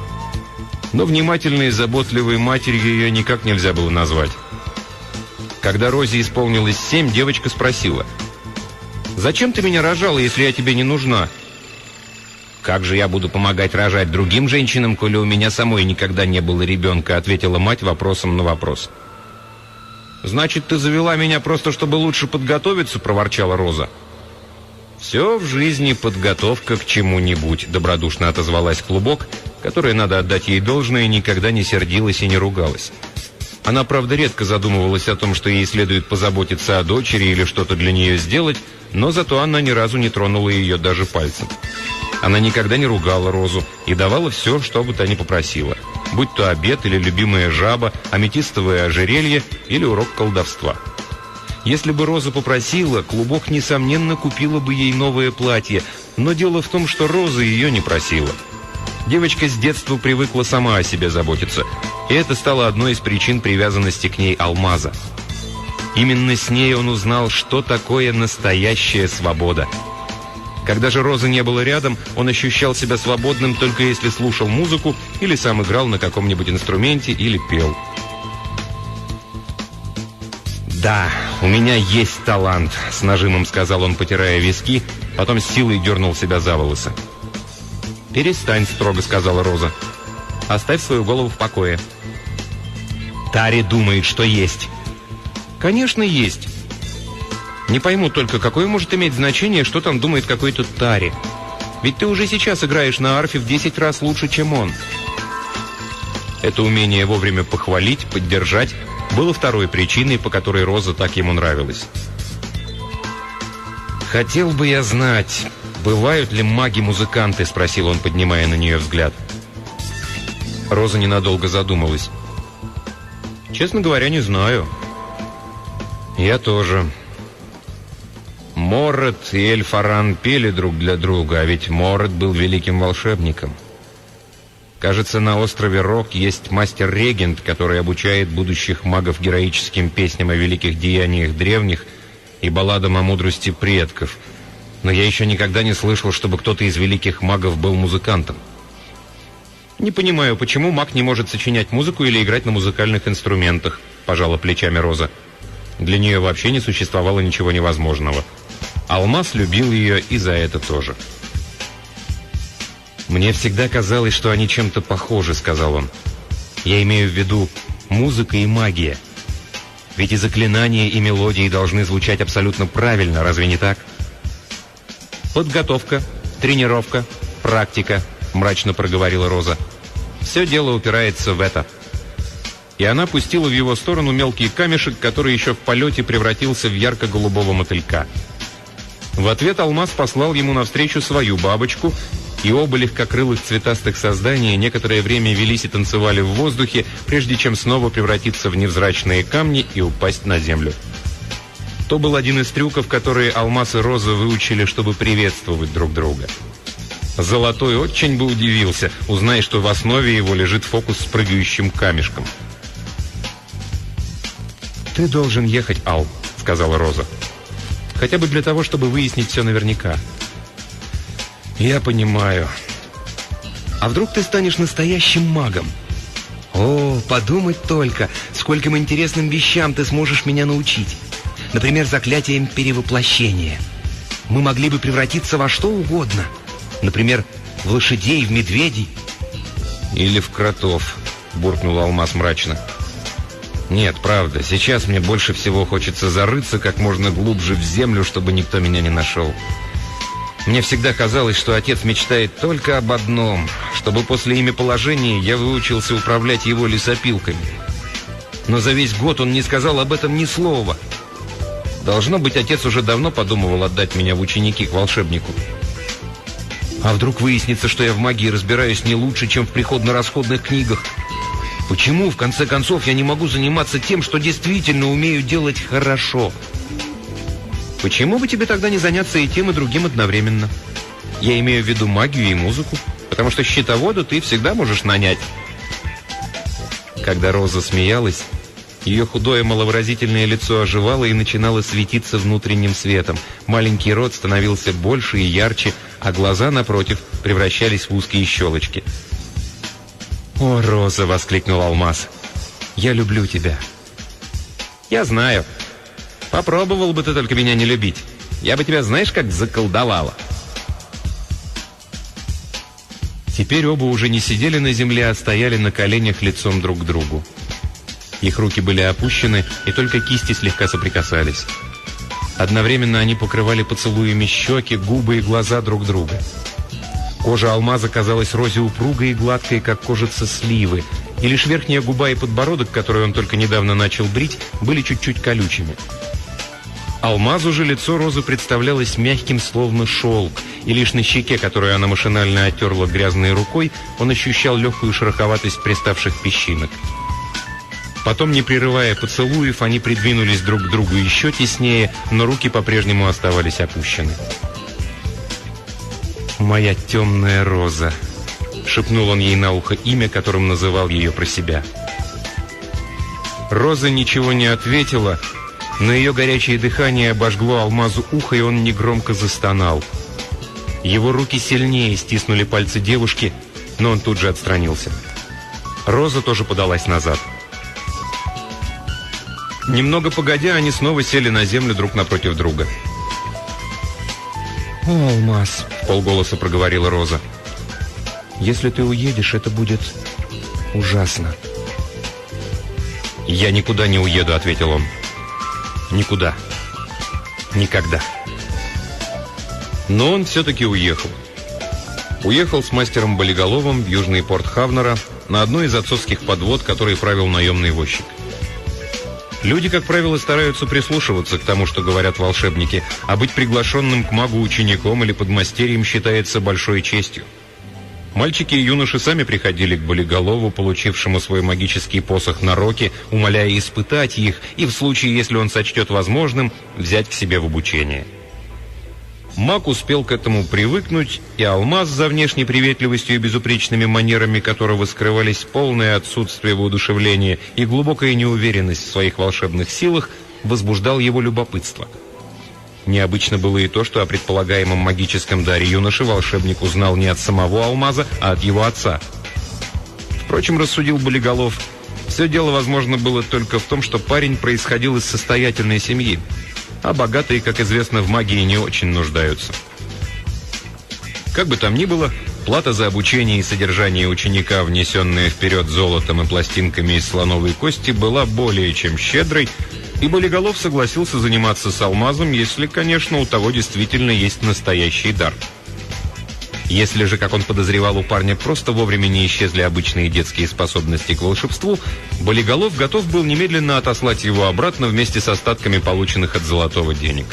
Но внимательной и заботливой матерью ее никак нельзя было назвать. Когда Розе исполнилось семь, девочка спросила: «Зачем ты меня рожала, если я тебе не нужна?» «Как же я буду помогать рожать другим женщинам, коли у меня самой никогда не было ребенка?» — ответила мать вопросом на вопрос. «Значит, ты завела меня просто, чтобы лучше подготовиться?» — проворчала Роза. «Все в жизни подготовка к чему-нибудь», — добродушно отозвалась Клубок, которая, надо отдать ей должное, никогда не сердилась и не ругалась. Она, правда, редко задумывалась о том, что ей следует позаботиться о дочери или что-то для нее сделать, но зато она ни разу не тронула ее даже пальцем. Она никогда не ругала Розу и давала все, что бы та ни попросила, будь то обед или любимая жаба, аметистовое ожерелье или урок колдовства. Если бы Роза попросила, Клубок, несомненно, купила бы ей новое платье, но дело в том, что Роза ее не просила. Девочка с детства привыкла сама о себе заботиться, и это стало одной из причин привязанности к ней Алмаза. Именно с ней он узнал, что такое настоящая свобода. Когда же Розы не было рядом, он ощущал себя свободным только если слушал музыку или сам играл на каком-нибудь инструменте или пел. «Да, у меня есть талант», — с нажимом сказал он, потирая виски, потом с силой дернул себя за волосы. «Перестань», — строго сказала Роза. «Оставь свою голову в покое». «Тари думает, что есть». «Конечно, есть. Не пойму только, какое может иметь значение, что там думает какой-то Тари. Ведь ты уже сейчас играешь на арфе в десять раз лучше, чем он». Это умение вовремя похвалить, поддержать было второй причиной, по которой Роза так ему нравилась. «Хотел бы я знать, бывают ли маги-музыканты?» — спросил он, поднимая на нее взгляд. Роза ненадолго задумалась. «Честно говоря, не знаю». «Я тоже. Моррет и Эльфаран пели друг для друга, а ведь Моррет был великим волшебником. Кажется, на острове Рок есть мастер-регент, который обучает будущих магов героическим песням о великих деяниях древних и балладам о мудрости предков. Но я еще никогда не слышал, чтобы кто-то из великих магов был музыкантом». «Не понимаю, почему маг не может сочинять музыку или играть на музыкальных инструментах», — пожала плечами Роза. Для нее вообще не существовало ничего невозможного. Алмаз любил ее и за это тоже. «Мне всегда казалось, что они чем-то похожи», — сказал он. «Я имею в виду музыка и магия. Ведь и заклинания, и мелодии должны звучать абсолютно правильно, разве не так?» «Подготовка, тренировка, практика», — мрачно проговорила Роза. «Все дело упирается в это». И она пустила в его сторону мелкий камешек, который еще в полете превратился в ярко-голубого мотылька. В ответ Алмаз послал ему навстречу свою бабочку, и оба легкокрылых цветастых создания некоторое время велись и танцевали в воздухе, прежде чем снова превратиться в невзрачные камни и упасть на землю. То был один из трюков, которые Алмаз и Роза выучили, чтобы приветствовать друг друга. Золотой очень бы удивился, узная, что в основе его лежит фокус с прыгающим камешком. «Ты должен ехать, Ал», — сказала Роза. «Хотя бы для того, чтобы выяснить все наверняка». «Я понимаю. А вдруг ты станешь настоящим магом? О, подумать только, скольким интересным вещам ты сможешь меня научить. Например, заклятием перевоплощения. Мы могли бы превратиться во что угодно. Например, в лошадей, в медведей». «Или в кротов», — буркнул Алмаз мрачно. Нет, правда, сейчас мне больше всего хочется зарыться как можно глубже в землю, чтобы никто меня не нашел. Мне всегда казалось, что отец мечтает только об одном, чтобы после имяположения я выучился управлять его лесопилками. Но за весь год он не сказал об этом ни слова. Должно быть, отец уже давно подумывал отдать меня в ученики к волшебнику. А вдруг выяснится, что я в магии разбираюсь не лучше, чем в приходно-расходных книгах? Почему, в конце концов, я не могу заниматься тем, что действительно умею делать хорошо? Почему бы тебе тогда не заняться и тем, и другим одновременно? Я имею в виду магию и музыку, потому что счетовода ты всегда можешь нанять. Когда Роза смеялась, ее худое маловыразительное лицо оживало и начинало светиться внутренним светом. Маленький рот становился больше и ярче, а глаза, напротив, превращались в узкие щелочки. «О, Роза!» — воскликнул Алмаз. «Я люблю тебя». «Я знаю. Попробовал бы ты только меня не любить. Я бы тебя, знаешь, как заколдовала». Теперь оба уже не сидели на земле, а стояли на коленях лицом друг к другу. Их руки были опущены, и только кисти слегка соприкасались. Одновременно они покрывали поцелуями щеки, губы и глаза друг друга. Кожа Алмаза казалась Розе упругой и гладкой, как кожица сливы, и лишь верхняя губа и подбородок, который он только недавно начал брить, были чуть-чуть колючими. Алмазу же лицо Розы представлялось мягким, словно шелк, и лишь на щеке, которую она машинально оттерла грязной рукой, он ощущал легкую шероховатость приставших песчинок. Потом, не прерывая поцелуев, они придвинулись друг к другу еще теснее, но руки по-прежнему оставались опущены. «Моя темная Роза», — шепнул он ей на ухо имя, которым называл ее про себя. Роза ничего не ответила, но ее горячее дыхание обожгло Алмазу ухо, и он негромко застонал. Его руки сильнее стиснули пальцы девушки, но он тут же отстранился. Роза тоже подалась назад. Немного погодя, они снова сели на землю друг напротив друга. «О, Алмаз», — вполголоса проговорила Роза, — «если ты уедешь, это будет ужасно». «Я никуда не уеду», — ответил он. «Никуда. Никогда». Но он все-таки уехал. Уехал с мастером Болиголовым в южный порт Хавнера на одной из отцовских подвод, которой правил наемный возчик. Люди, как правило, стараются прислушиваться к тому, что говорят волшебники, а быть приглашенным к магу учеником или подмастерьем считается большой честью. Мальчики и юноши сами приходили к Болиголову, получившему свой магический посох на роке, умоляя испытать их и, в случае, если он сочтет возможным, взять к себе в обучение. Маг успел к этому привыкнуть, и Алмаз, за внешней приветливостью и безупречными манерами которого скрывались полное отсутствие воодушевления и глубокая неуверенность в своих волшебных силах, возбуждал его любопытство. Необычно было и то, что о предполагаемом магическом даре юноши волшебник узнал не от самого Алмаза, а от его отца. Впрочем, рассудил Болиголов, все дело, возможно, было только в том, что парень происходил из состоятельной семьи, а богатые, как известно, в магии не очень нуждаются. Как бы там ни было, плата за обучение и содержание ученика, внесенная вперед золотом и пластинками из слоновой кости, была более чем щедрой, и Болиголов согласился заниматься с Алмазом, если, конечно, у того действительно есть настоящий дар. Если же, как он подозревал, у парня просто вовремя не исчезли обычные детские способности к волшебству, Болиголов готов был немедленно отослать его обратно вместе с остатками полученных от Золотого денег.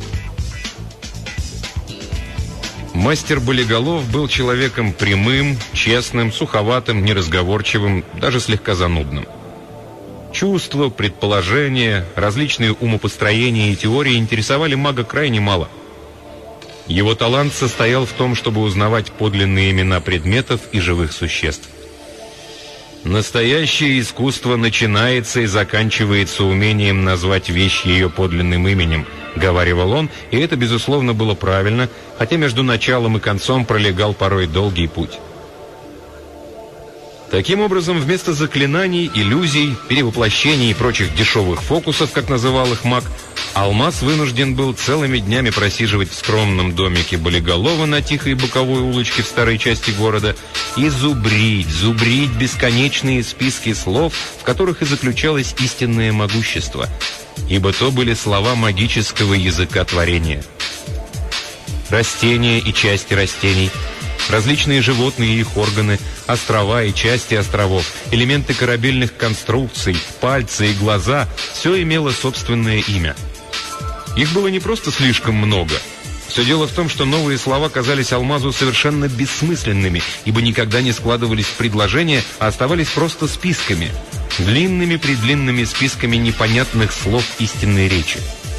Мастер Болиголов был человеком прямым, честным, суховатым, неразговорчивым, даже слегка занудным. Чувства, предположения, различные умопостроения и теории интересовали мага крайне мало. Его талант состоял в том, чтобы узнавать подлинные имена предметов и живых существ. Настоящее искусство начинается и заканчивается умением назвать вещь ее подлинным именем, говаривал он, и это, безусловно, было правильно, хотя между началом и концом пролегал порой долгий путь. Таким образом, вместо заклинаний, иллюзий, перевоплощений и прочих дешевых фокусов, как называл их маг, Алмаз вынужден был целыми днями просиживать в скромном домике Болиголова на тихой боковой улочке в старой части города и зубрить, зубрить бесконечные списки слов, в которых и заключалось истинное могущество, ибо то были слова магического языка творения. Растения и части растений, различные животные и их органы, острова и части островов, элементы корабельных конструкций, пальцы и глаза – все имело собственное имя. Их было не просто слишком много. Все дело в том, что новые слова казались Алмазу совершенно бессмысленными, ибо никогда не складывались в предложения, а оставались просто списками. Длинными-предлинными списками непонятных слов истинной речи.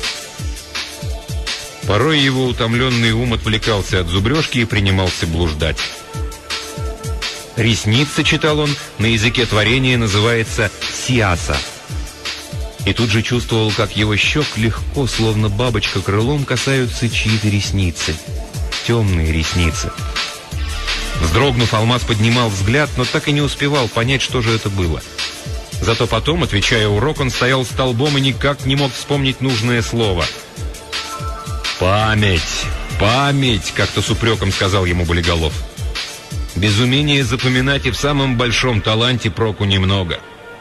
Порой его утомленный ум отвлекался от зубрежки и принимался блуждать. «Ресница», читал он, на языке творения называется «сиаса». И тут же чувствовал, как его щек легко, словно бабочка крылом, касаются чьи-то ресницы. Темные ресницы. Вздрогнув, Алмаз поднимал взгляд, но так и не успевал понять, что же это было. Зато потом, отвечая урок, он стоял столбом и никак не мог вспомнить нужное слово. «Память! Память!» — как-то с упреком сказал ему Болиголов. «Без умения запоминать и в самом большом таланте проку немного».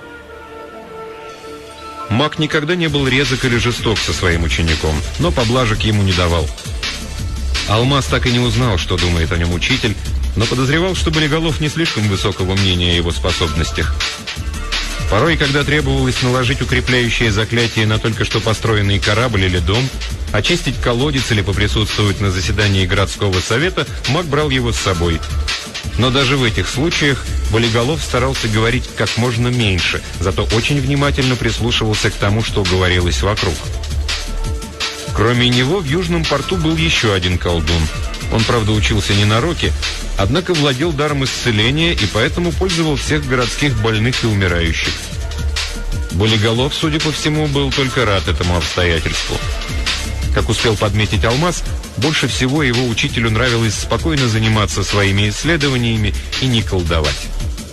Маг никогда не был резок или жесток со своим учеником, но поблажек ему не давал. Алмаз так и не узнал, что думает о нем учитель, но подозревал, что Болиголов не слишком высокого мнения о его способностях. Порой, когда требовалось наложить укрепляющее заклятие на только что построенный корабль или дом, очистить колодец или поприсутствовать на заседании городского совета, маг брал его с собой. Но даже в этих случаях Болиголов старался говорить как можно меньше, зато очень внимательно прислушивался к тому, что говорилось вокруг. Кроме него в Южном порту был еще один колдун. Он, правда, учился не на роке, однако владел даром исцеления и поэтому пользовал всех городских больных и умирающих. Болиголов, судя по всему, был только рад этому обстоятельству. Как успел подметить Алмаз, больше всего его учителю нравилось спокойно заниматься своими исследованиями и не колдовать.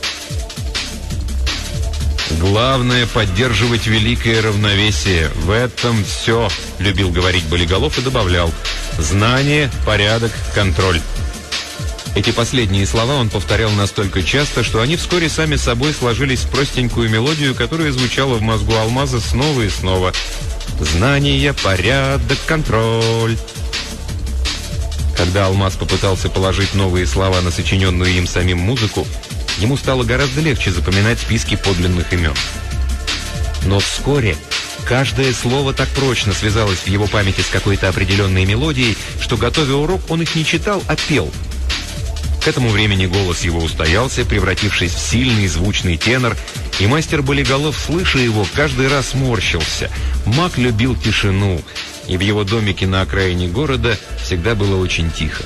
«Главное — поддерживать великое равновесие. В этом все», — любил говорить Болиголов и добавлял: «знание, порядок, контроль». Эти последние слова он повторял настолько часто, что они вскоре сами собой сложились в простенькую мелодию, которая звучала в мозгу Алмаза снова и снова. «Знание, порядок, контроль». Когда Алмаз попытался положить новые слова на сочиненную им самим музыку, ему стало гораздо легче запоминать списки подлинных имен. Но вскоре каждое слово так прочно связалось в его памяти с какой-то определенной мелодией, что, готовя урок, он их не читал, а пел. К этому времени голос его устоялся, превратившись в сильный звучный тенор, и мастер Болиголов, слыша его, каждый раз морщился. Маг любил тишину, и в его домике на окраине города всегда было очень тихо.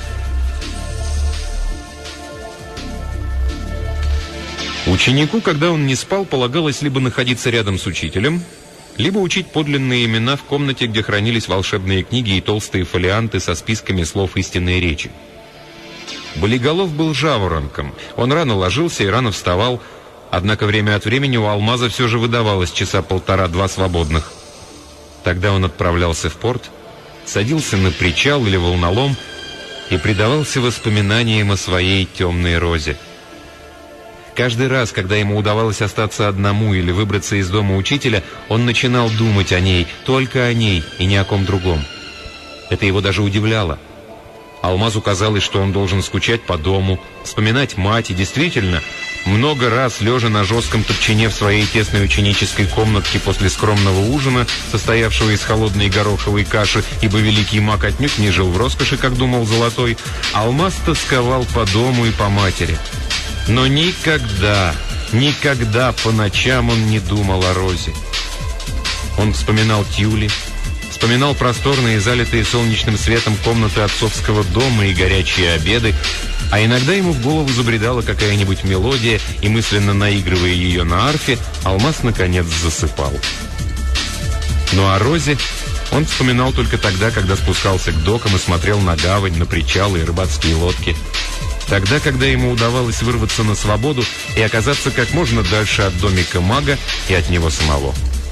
Ученику, когда он не спал, полагалось либо находиться рядом с учителем, либо учить подлинные имена в комнате, где хранились волшебные книги и толстые фолианты со списками слов истинной речи. Болиголов был жаворонком. Он рано ложился и рано вставал, однако время от времени у Алмаза все же выдавалось часа полтора-два свободных. Тогда он отправлялся в порт, садился на причал или волнолом и предавался воспоминаниям о своей темной розе. Каждый раз, когда ему удавалось остаться одному или выбраться из дома учителя, он начинал думать о ней, только о ней и ни о ком другом. Это его даже удивляло. Алмазу казалось, что он должен скучать по дому, вспоминать мать, и действительно, много раз, лежа на жестком топчине в своей тесной ученической комнатке после скромного ужина, состоявшего из холодной гороховой каши, ибо великий маг отнюдь не жил в роскоши, как думал Золотой, Алмаз тосковал по дому и по матери. Но никогда, никогда по ночам он не думал о розе. Он вспоминал тюли, вспоминал просторные, залитые солнечным светом комнаты отцовского дома и горячие обеды, а иногда ему в голову забредала какая-нибудь мелодия, и, мысленно наигрывая ее на арфе, Алмаз наконец засыпал. Но о розе он вспоминал только тогда, когда спускался к докам и смотрел на гавань, на причалы и рыбацкие лодки. Тогда, когда ему удавалось вырваться на свободу и оказаться как можно дальше от домика мага и от него самого.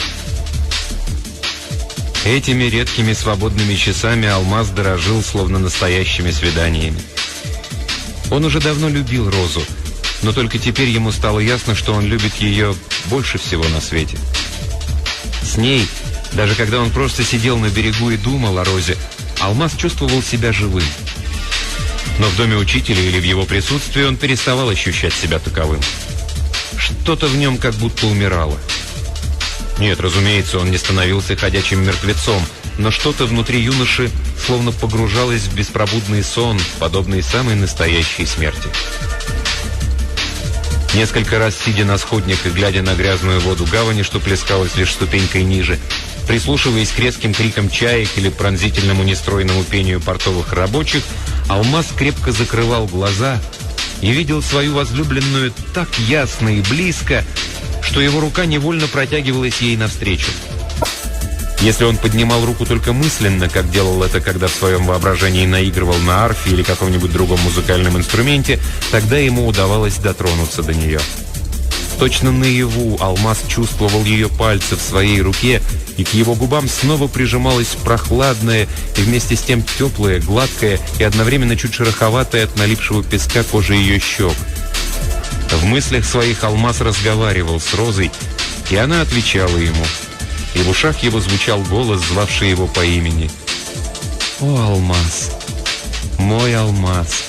Этими редкими свободными часами Алмаз дорожил, словно настоящими свиданиями. Он уже давно любил Розу, но только теперь ему стало ясно, что он любит ее больше всего на свете. С ней, даже когда он просто сидел на берегу и думал о Розе, Алмаз чувствовал себя живым. Но в доме учителя или в его присутствии он переставал ощущать себя таковым. Что-то в нем как будто умирало. Нет, разумеется, он не становился ходячим мертвецом, но что-то внутри юноши словно погружалось в беспробудный сон, подобный самой настоящей смерти. Несколько раз, сидя на сходнях и глядя на грязную воду гавани, что плескалась лишь ступенькой ниже, прислушиваясь к резким крикам чаек или пронзительному нестройному пению портовых рабочих, Алмаз крепко закрывал глаза и видел свою возлюбленную так ясно и близко, что его рука невольно протягивалась ей навстречу. Если он поднимал руку только мысленно, как делал это, когда в своем воображении наигрывал на арфе или каком-нибудь другом музыкальном инструменте, тогда ему удавалось дотронуться до нее. Точно наяву Алмаз чувствовал ее пальцы в своей руке, и к его губам снова прижималось прохладное и вместе с тем теплое, гладкое и одновременно чуть шероховатое от налипшего песка кожи ее щек. В мыслях своих Алмаз разговаривал с Розой, и она отвечала ему. И в ушах его звучал голос, звавший его по имени. «О, Алмаз! Мой Алмаз!»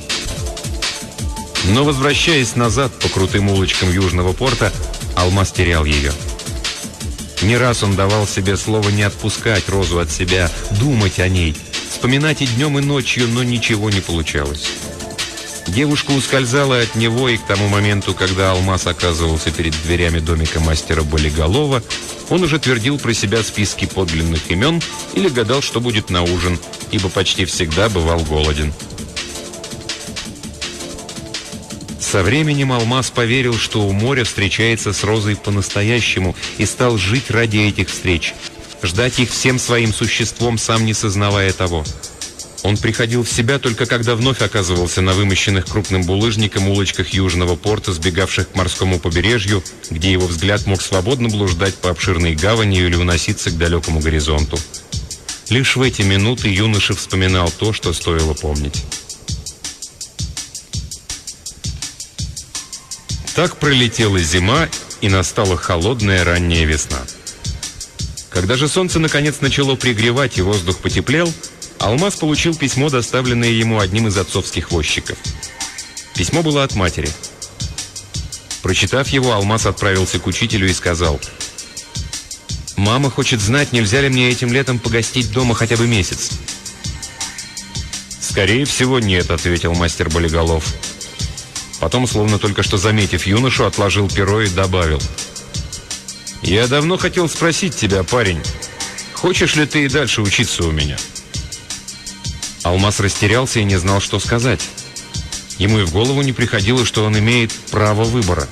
Но, возвращаясь назад по крутым улочкам Южного порта, Алмаз терял ее. Не раз он давал себе слово не отпускать Розу от себя, думать о ней, вспоминать и днем, и ночью, но ничего не получалось. Девушка ускользала от него, и к тому моменту, когда Алмаз оказывался перед дверями домика мастера Болиголова, он уже твердил про себя списки подлинных имен или гадал, что будет на ужин, ибо почти всегда бывал голоден. Со временем Алмаз поверил, что у моря встречается с Розой по-настоящему, и стал жить ради этих встреч, ждать их всем своим существом, сам не сознавая того. Он приходил в себя только когда вновь оказывался на вымощенных крупным булыжником улочках Южного порта, сбегавших к морскому побережью, где его взгляд мог свободно блуждать по обширной гавани или уноситься к далекому горизонту. Лишь в эти минуты юноша вспоминал то, что стоило помнить. Так пролетела зима, и настала холодная ранняя весна. Когда же солнце наконец начало пригревать и воздух потеплел, Алмаз получил письмо, доставленное ему одним из отцовских возчиков. Письмо было от матери. Прочитав его, Алмаз отправился к учителю и сказал: «Мама хочет знать, нельзя ли мне этим летом погостить дома хотя бы месяц». «Скорее всего, нет», — ответил мастер Болиголов. Потом, словно только что заметив юношу, отложил перо и добавил: «Я давно хотел спросить тебя, парень, хочешь ли ты и дальше учиться у меня?» Алмаз растерялся и не знал, что сказать. Ему и в голову не приходило, что он имеет право выбора.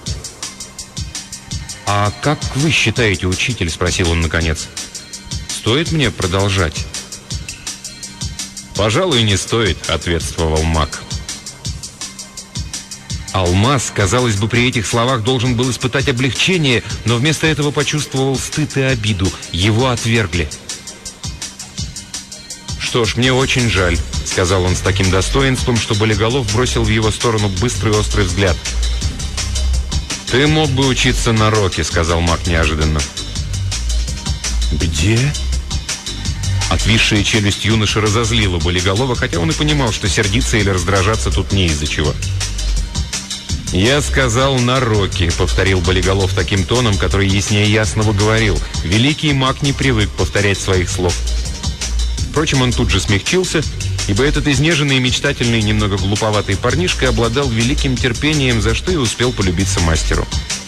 «А как вы считаете, учитель?» — спросил он наконец. «Стоит мне продолжать?» «Пожалуй, не стоит», — ответствовал маг. Алмаз, казалось бы, при этих словах должен был испытать облегчение, но вместо этого почувствовал стыд и обиду. Его отвергли. «Что ж, мне очень жаль», — сказал он с таким достоинством, что Болиголов бросил в его сторону быстрый острый взгляд. «Ты мог бы учиться на Роке», — сказал маг неожиданно. «Где?» Отвисшая челюсть юноши разозлила Болиголова, хотя он и понимал, что сердиться или раздражаться тут не из-за чего. «Я сказал на Роке», — повторил Болиголов таким тоном, который яснее ясного говорил. Великий маг не привык повторять своих слов. Впрочем, он тут же смягчился, ибо этот изнеженный, мечтательный, немного глуповатый парнишка обладал великим терпением, за что и успел полюбиться мастеру.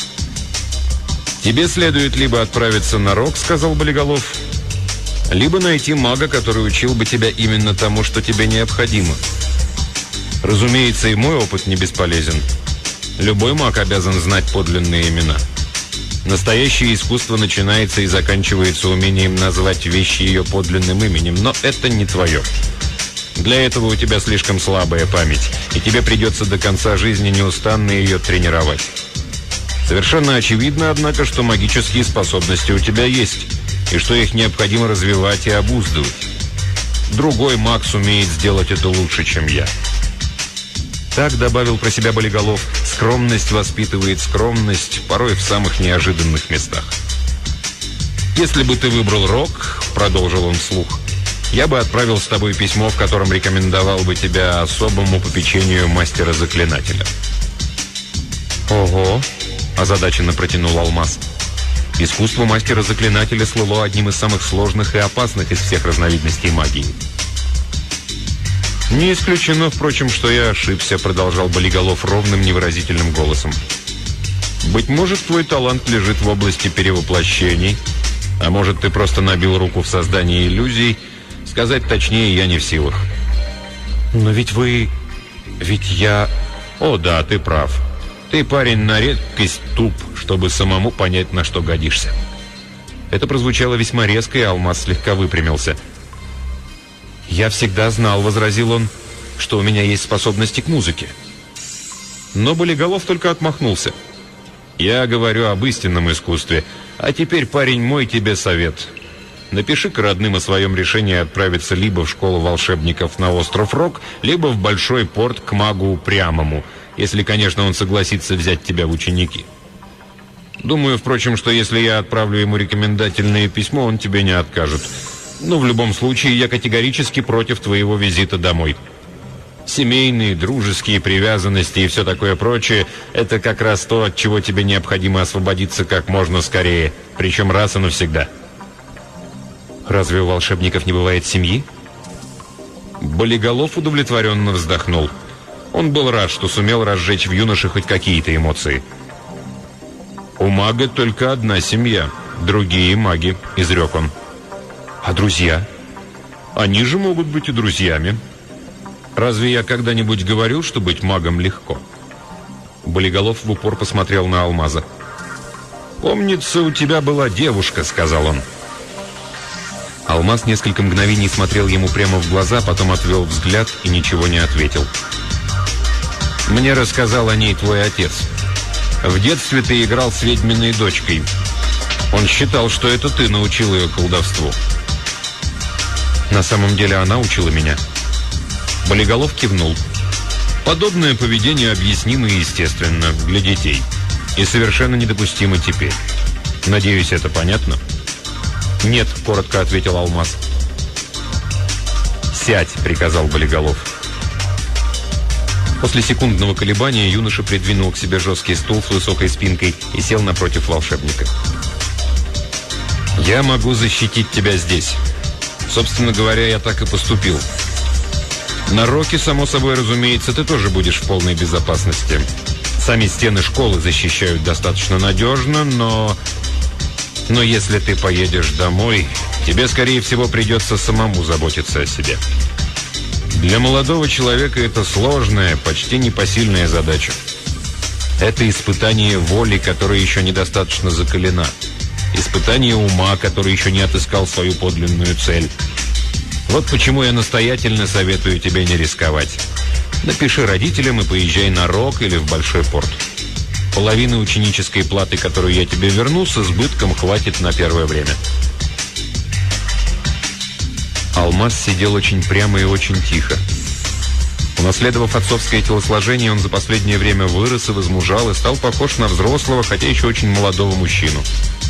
«Тебе следует либо отправиться на Рок», — сказал Болиголов, «либо найти мага, который учил бы тебя именно тому, что тебе необходимо. Разумеется, и мой опыт не бесполезен. Любой маг обязан знать подлинные имена. Настоящее искусство начинается и заканчивается умением назвать вещи ее подлинным именем, но это не твое. Для этого у тебя слишком слабая память, и тебе придется до конца жизни неустанно ее тренировать. Совершенно очевидно, однако, что магические способности у тебя есть, и что их необходимо развивать и обуздывать. Другой маг сумеет сделать это лучше, чем я. Так добавил про себя Болиголов: скромность воспитывает скромность, порой в самых неожиданных местах. «Если бы ты выбрал рок, — продолжил он вслух, — я бы отправил с тобой письмо, в котором рекомендовал бы тебя особому попечению мастера-заклинателя». «Ого!» — озадаченно протянул Алмаз. Искусство мастера-заклинателя слыло одним из самых сложных и опасных из всех разновидностей магии. «Не исключено, впрочем, что я ошибся», — продолжал Болиголов ровным, невыразительным голосом. «Быть может, твой талант лежит в области перевоплощений, а может, ты просто набил руку в создании иллюзий. Сказать точнее я не в силах». «Но ведь вы... ведь я...» «О да, ты прав. Ты, парень, на редкость туп, чтобы самому понять, на что годишься». Это прозвучало весьма резко, и Алмаз слегка выпрямился. «Я всегда знал, — возразил он, — что у меня есть способности к музыке». Но Болиголов только отмахнулся. «Я говорю об истинном искусстве. А теперь, парень, мой тебе совет. Напиши-ка родным о своем решении отправиться либо в школу волшебников на остров Рок, либо в Большой порт к магу Упрямому, если, конечно, он согласится взять тебя в ученики. Думаю, впрочем, что если я отправлю ему рекомендательное письмо, он тебе не откажет. Но в любом случае я категорически против твоего визита домой. Семейные, дружеские привязанности и все такое прочее — это как раз то, от чего тебе необходимо освободиться как можно скорее, причем раз и навсегда». «Разве у волшебников не бывает семьи?» Болиголов удовлетворенно вздохнул. Он был рад, что сумел разжечь в юноше хоть какие-то эмоции. «У мага только одна семья, другие маги», — изрек он. «А друзья?» «Они же могут быть и друзьями. Разве я когда-нибудь говорил, что быть магом легко?» Болиголов в упор посмотрел на Алмаза. «Помнится, у тебя была девушка», — сказал он. Алмаз несколько мгновений смотрел ему прямо в глаза, потом отвел взгляд и ничего не ответил. «Мне рассказал о ней твой отец. В детстве ты играл с ведьминой дочкой. Он считал, что это ты научил ее колдовству». «На самом деле она учила меня». Болиголов кивнул. «Подобное поведение объяснимо и естественно для детей. И совершенно недопустимо теперь. Надеюсь, это понятно?» «Нет», — коротко ответил Алмаз. «Сядь», — приказал Болиголов. После секундного колебания юноша придвинул к себе жесткий стул с высокой спинкой и сел напротив волшебника. «Я могу защитить тебя здесь. Собственно говоря, я так и поступил. На Роке, само собой разумеется, ты тоже будешь в полной безопасности. Сами стены школы защищают достаточно надежно, но... Но если ты поедешь домой, тебе, скорее всего, придется самому заботиться о себе. Для молодого человека это сложная, почти непосильная задача. Это испытание воли, которая еще недостаточно закалена. Испытание ума, который еще не отыскал свою подлинную цель. Вот почему я настоятельно советую тебе не рисковать. Напиши родителям и поезжай на Рок или в Большой порт. Половины ученической платы, которую я тебе верну, с избытком хватит на первое время». Алмаз сидел очень прямо и очень тихо. Унаследовав отцовское телосложение, он за последнее время вырос и возмужал и стал похож на взрослого, хотя еще очень молодого мужчину.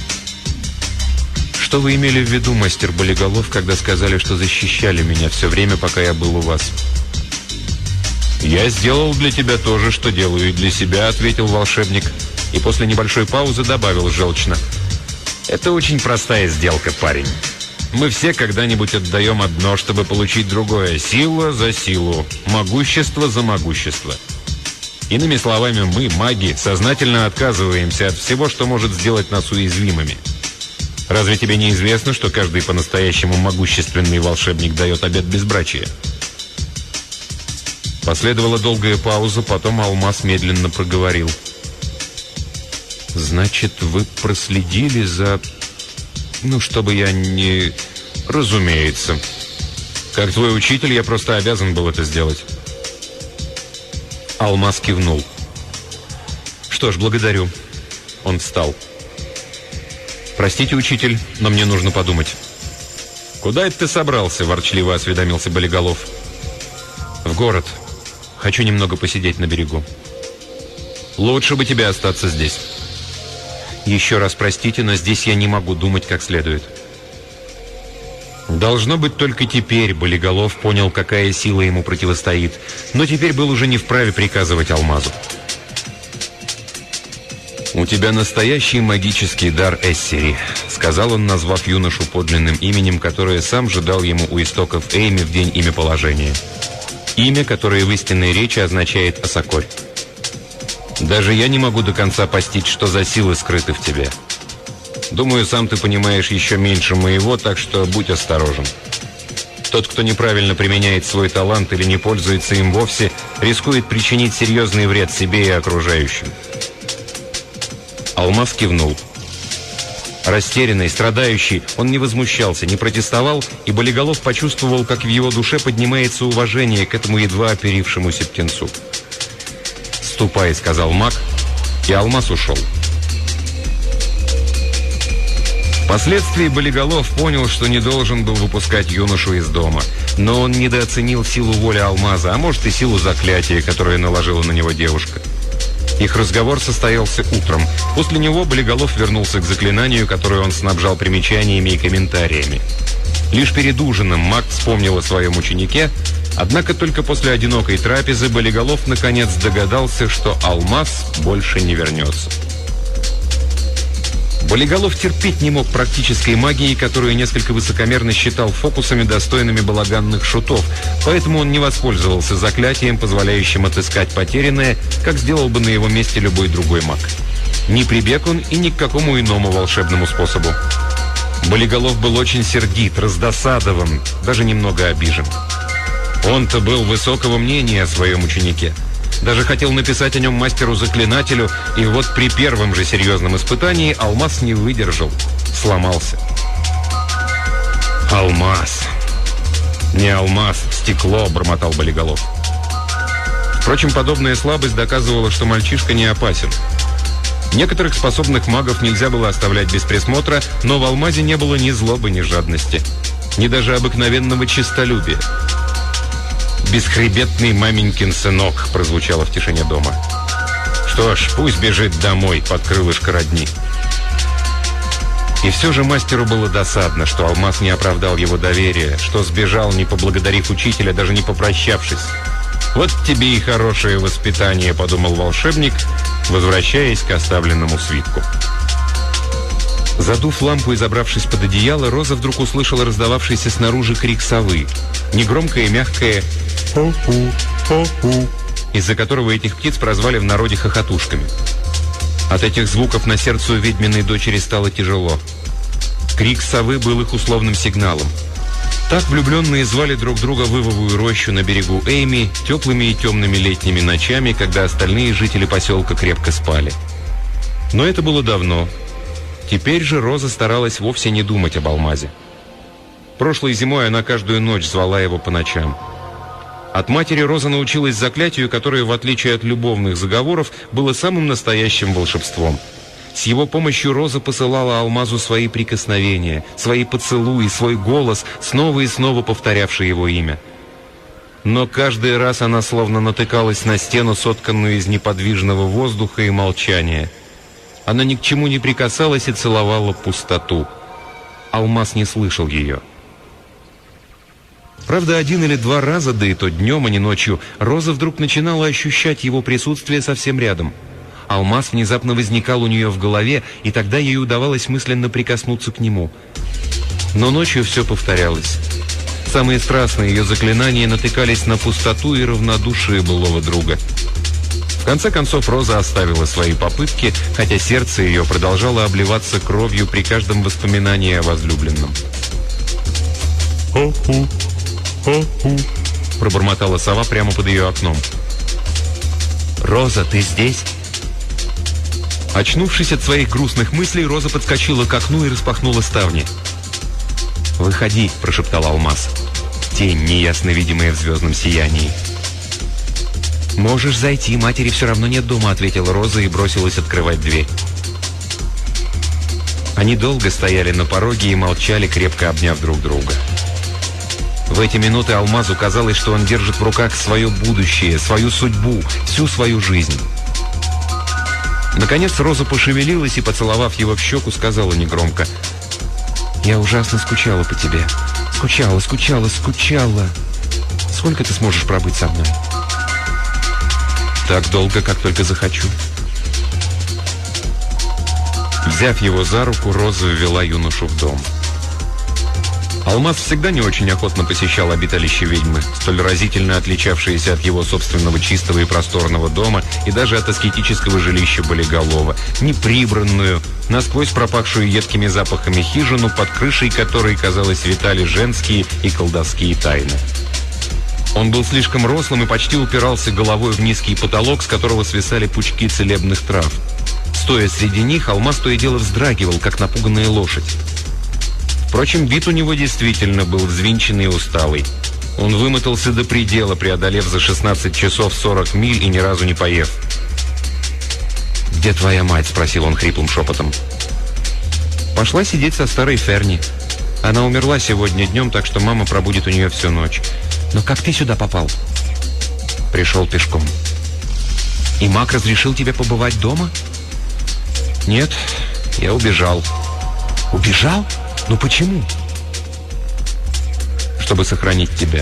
«Что вы имели в виду, мастер Болиголов, когда сказали, что защищали меня все время, пока я был у вас?» «Я сделал для тебя то же, что делаю и для себя», — ответил волшебник. И после небольшой паузы добавил желчно: «Это очень простая сделка, парень. Мы все когда-нибудь отдаем одно, чтобы получить другое. Сила за силу, могущество за могущество. Иными словами, мы, маги, сознательно отказываемся от всего, что может сделать нас уязвимыми. Разве тебе не известно, что каждый по-настоящему могущественный волшебник дает обет безбрачия?» Последовала долгая пауза, потом Алмаз медленно проговорил: «Значит, вы проследили за... Ну, чтобы я не... Разумеется. Как твой учитель, я просто обязан был это сделать. Алмаз кивнул. Что ж, благодарю. Он встал. Простите, учитель, но мне нужно подумать. Куда это ты собрался? Ворчливо осведомился Болиголов. В город. Хочу немного посидеть на берегу. Лучше бы тебе остаться здесь. Еще раз простите, но здесь я не могу думать как следует. Должно быть, только теперь Болиголов понял, какая сила ему противостоит, но теперь был уже не вправе приказывать Алмазу. «У тебя настоящий магический дар, Эссери», — сказал он, назвав юношу подлинным именем, которое сам же дал ему у истоков Эйми в день имяположения. Имя, которое в истинной речи означает «осокорь». «Даже я не могу до конца постичь, что за силы скрыты в тебе. Думаю, сам ты понимаешь еще меньше моего, так что будь осторожен. Тот, кто неправильно применяет свой талант или не пользуется им вовсе, рискует причинить серьезный вред себе и окружающим». Алмаз кивнул. Растерянный, страдающий, он не возмущался, не протестовал, и Болиголов почувствовал, как в его душе поднимается уважение к этому едва оперившемуся птенцу. «Ступай», — сказал маг, и Алмаз ушел. Впоследствии Болиголов понял, что не должен был выпускать юношу из дома, но он недооценил силу воли Алмаза, а может и силу заклятия, которое наложила на него девушка. Их разговор состоялся утром. После него Болиголов вернулся к заклинанию, которое он снабжал примечаниями и комментариями. Лишь перед ужином маг вспомнил о своем ученике, однако только после одинокой трапезы Болиголов наконец догадался, что Алмаз больше не вернется. Болиголов терпеть не мог практической магии, которую несколько высокомерно считал фокусами, достойными балаганных шутов, поэтому он не воспользовался заклятием, позволяющим отыскать потерянное, как сделал бы на его месте любой другой маг. Не прибег он и ни к какому иному волшебному способу. Болиголов был очень сердит, раздосадован, даже немного обижен. Он-то был высокого мнения о своем ученике. Даже хотел написать о нем мастеру-заклинателю, и вот при первом же серьезном испытании Алмаз не выдержал, сломался. «Алмаз! Не алмаз, стекло!» — бормотал Болиголов. Впрочем, подобная слабость доказывала, что мальчишка не опасен. Некоторых способных магов нельзя было оставлять без присмотра, но в Алмазе не было ни злобы, ни жадности, ни даже обыкновенного честолюбия. «Бесхребетный маменькин сынок», — прозвучало в тишине дома. «Что ж, пусть бежит домой под крылышко родни». И все же мастеру было досадно, что Алмаз не оправдал его доверия, что сбежал, не поблагодарив учителя, даже не попрощавшись. «Вот тебе и хорошее воспитание», — подумал волшебник, возвращаясь к оставленному свитку. Задув лампу и забравшись под одеяло, Роза вдруг услышала раздававшийся снаружи крик совы. Негромкое и мягкое «хо-ху, хо-ху», из-за которого этих птиц прозвали в народе хохотушками. От этих звуков на сердце у ведьминой дочери стало тяжело. Крик совы был их условным сигналом. Так влюбленные звали друг друга в ивовую рощу на берегу Эйми теплыми и темными летними ночами, когда остальные жители поселка крепко спали. Но это было давно. Теперь же Роза старалась вовсе не думать об Алмазе. Прошлой зимой она каждую ночь звала его по ночам. От матери Роза научилась заклятию, которое, в отличие от любовных заговоров, было самым настоящим волшебством. С его помощью Роза посылала Алмазу свои прикосновения, свои поцелуи, свой голос, снова и снова повторявший его имя. Но каждый раз она словно натыкалась на стену, сотканную из неподвижного воздуха и молчания. Она ни к чему не прикасалась и целовала пустоту. Алмаз не слышал ее. Правда, один или два раза, да и то днем, а не ночью, Роза вдруг начинала ощущать его присутствие совсем рядом. Алмаз внезапно возникал у нее в голове, и тогда ей удавалось мысленно прикоснуться к нему. Но ночью все повторялось. Самые страстные ее заклинания натыкались на пустоту и равнодушие былого друга. В конце концов, Роза оставила свои попытки, хотя сердце ее продолжало обливаться кровью при каждом воспоминании о возлюбленном. «Хо-ху, хо-ху», — пробормотала сова прямо под ее окном. «Роза, ты здесь?» Очнувшись от своих грустных мыслей, Роза подскочила к окну и распахнула ставни. «Выходи», — прошептал Алмаз. тень, неясно видимая в звездном сиянии. «Можешь зайти, матери все равно нет дома», — ответила Роза и бросилась открывать дверь. Они долго стояли на пороге и молчали, крепко обняв друг друга. В эти минуты Алмазу казалось, что он держит в руках свое будущее, свою судьбу, всю свою жизнь. Наконец Роза пошевелилась и, поцеловав его в щеку, сказала негромко: «Я ужасно скучала по тебе. Скучала, скучала, скучала. Сколько ты сможешь пробыть со мной?» «Так долго, как только захочу». Взяв его за руку, Роза ввела юношу в дом. Алмаз всегда не очень охотно посещал обиталище ведьмы, столь разительно отличавшееся от его собственного чистого и просторного дома и даже от аскетического жилища Болиголова, неприбранную, насквозь пропахшую едкими запахами хижину, под крышей которой, казалось, витали женские и колдовские тайны. Он был слишком рослым и почти упирался головой в низкий потолок, с которого свисали пучки целебных трав. Стоя среди них, Алмаз то и дело вздрагивал, как напуганная лошадь. Впрочем, вид у него действительно был взвинченный и усталый. Он вымотался до предела, преодолев за шестнадцать часов сорок миль и ни разу не поев. «Где твоя мать?» – спросил он хриплым шепотом. «Пошла сидеть со старой Ферни. Она умерла сегодня днем, так что мама пробудет у нее всю ночь. Но как ты сюда попал?» «Пришел пешком». «И маг разрешил тебе побывать дома?» «Нет, я убежал». «Убежал? Ну почему?» «Чтобы сохранить тебя».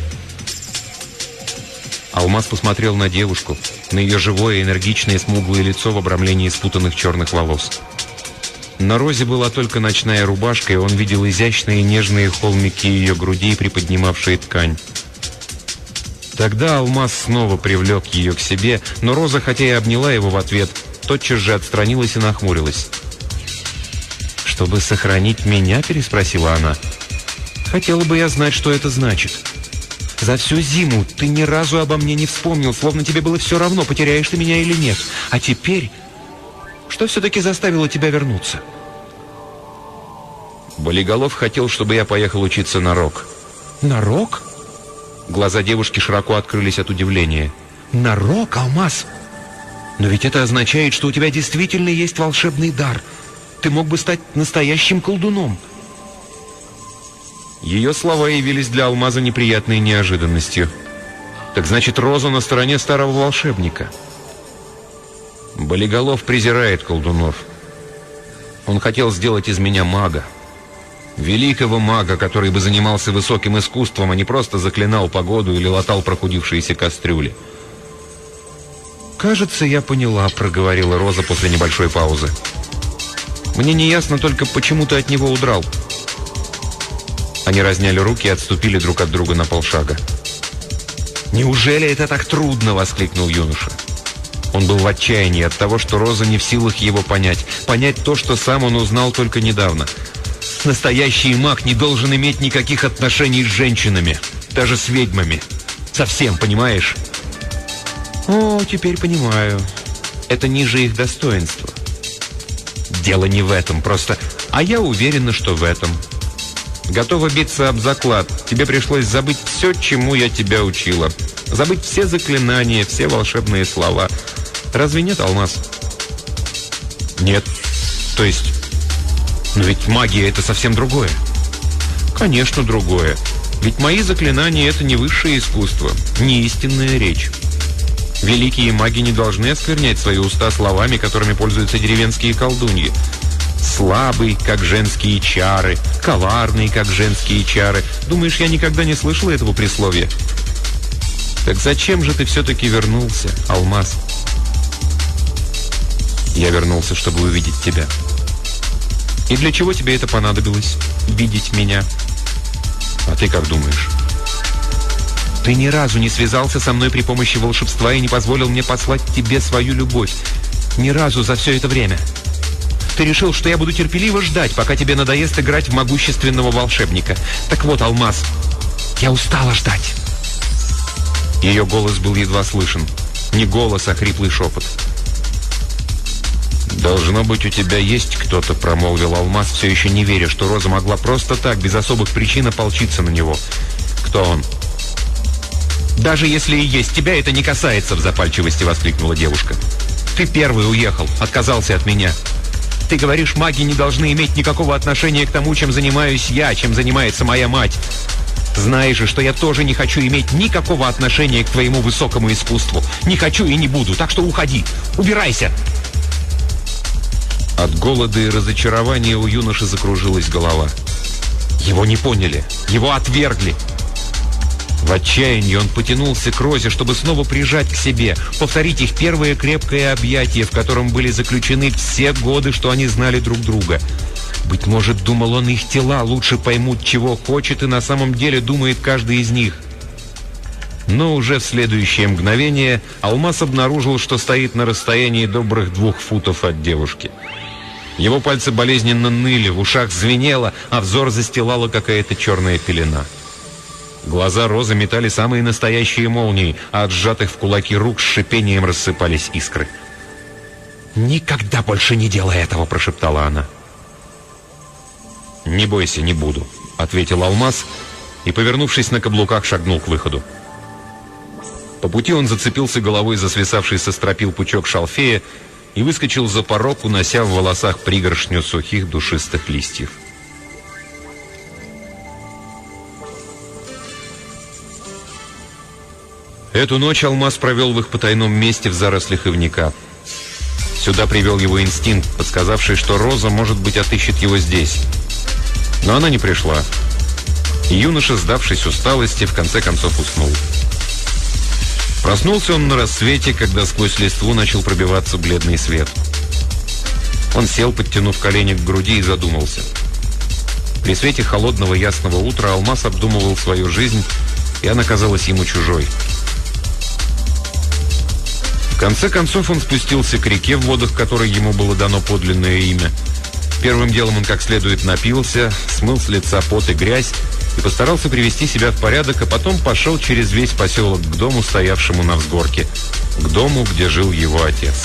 Алмаз посмотрел на девушку, на ее живое, энергичное, смуглое лицо в обрамлении спутанных черных волос. На Розе была только ночная рубашка, и он видел изящные нежные холмики ее груди, приподнимавшие ткань. Тогда Алмаз снова привлек ее к себе, но Роза, хотя и обняла его в ответ, тотчас же отстранилась и нахмурилась. «Чтобы сохранить меня?» – переспросила она. «Хотела бы я знать, что это значит. За всю зиму ты ни разу обо мне не вспомнил, словно тебе было все равно, потеряешь ты меня или нет. А теперь, что все-таки заставило тебя вернуться?» «Болиголов хотел, чтобы я поехал учиться на рок». «На рок?» Глаза девушки широко открылись от удивления. «На рок, Алмаз? Но ведь это означает, что у тебя действительно есть волшебный дар. Ты мог бы стать настоящим колдуном». Ее слова явились для Алмаза неприятной неожиданностью. Так значит, Роза на стороне старого волшебника. Болиголов презирает колдунов. Он хотел сделать из меня мага. Великого мага, который бы занимался высоким искусством, а не просто заклинал погоду или латал прохудившиеся кастрюли. «Кажется, я поняла», — проговорила Роза после небольшой паузы. «Мне не ясно только, почему ты от него удрал». Они разняли руки и отступили друг от друга на полшага. «Неужели это так трудно?» — воскликнул юноша. Он был в отчаянии от того, что Роза не в силах его понять. Понять то, что сам он узнал только недавно. Настоящий маг не должен иметь никаких отношений с женщинами, даже с ведьмами. Совсем, понимаешь? «О, теперь понимаю. Это ниже их достоинства». «Дело не в этом, просто... А я уверена, что в этом. Готова биться об заклад. Тебе пришлось забыть все, чему я тебя учила. Забыть все заклинания, все волшебные слова. Разве нет, Алмаз?» «Нет. То есть... Но ведь магия — это совсем другое». «Конечно, другое. Ведь мои заклинания — это не высшее искусство, не истинная речь. Великие маги не должны осквернять свои уста словами, которыми пользуются деревенские колдуньи. Слабый, как женские чары, коварный, как женские чары. Думаешь, я никогда не слышала этого присловия? Так зачем же ты все-таки вернулся, Алмаз?» «Я вернулся, чтобы увидеть тебя». «И для чего тебе это понадобилось? Видеть меня?» «А ты как думаешь?» «Ты ни разу не связался со мной при помощи волшебства и не позволил мне послать тебе свою любовь. Ни разу за все это время. Ты решил, что я буду терпеливо ждать, пока тебе надоест играть в могущественного волшебника. Так вот, Алмаз, я устала ждать». Ее голос был едва слышен. Не голос, а хриплый шепот. «Должно быть, у тебя есть кто-то», — промолвил Алмаз, все еще не веря, что Роза могла просто так, без особых причин, ополчиться на него. Кто он? «Даже если и есть, тебя это не касается», — в запальчивости воскликнула девушка. «Ты первый уехал, отказался от меня. Ты говоришь, маги не должны иметь никакого отношения к тому, чем занимаюсь я, чем занимается моя мать. Знаешь же, что я тоже не хочу иметь никакого отношения к твоему высокому искусству. Не хочу и не буду, так что уходи, убирайся». От голода и разочарования у юноши закружилась голова. Его не поняли, его отвергли. В отчаянии он потянулся к Розе, чтобы снова прижать к себе, повторить их первое крепкое объятие, в котором были заключены все годы, что они знали друг друга. Быть может, думал он, их тела лучше поймут, чего хочет, и на самом деле думает каждый из них. Но уже в следующее мгновение Алмаз обнаружил, что стоит на расстоянии добрых двух футов от девушки. Его пальцы болезненно ныли, в ушах звенело, а взор застилала какая-то черная пелена. Глаза Розы метали самые настоящие молнии, а от сжатых в кулаки рук с шипением рассыпались искры. «Никогда больше не делай этого!» – прошептала она. «Не бойся, не буду», — ответил Алмаз и, повернувшись на каблуках, шагнул к выходу. По пути он зацепился головой за свисавший со стропил пучок шалфея и выскочил за порог, унося в волосах пригоршню сухих душистых листьев. Эту ночь Алмаз провел в их потайном месте в зарослях ивника. Сюда привел его инстинкт, подсказавший, что Роза, может быть, отыщет его здесь. Но она не пришла. И юноша, сдавшись усталости, в конце концов уснул. Проснулся он на рассвете, когда сквозь листву начал пробиваться бледный свет. Он сел, подтянув колени к груди, и задумался. При свете холодного ясного утра Алмаз обдумывал свою жизнь, и она казалась ему чужой. В конце концов он спустился к реке, в водах которой ему было дано подлинное имя. Первым делом он как следует напился, смыл с лица пот и грязь и постарался привести себя в порядок, а потом пошел через весь поселок к дому, стоявшему на взгорке, к дому, где жил его отец.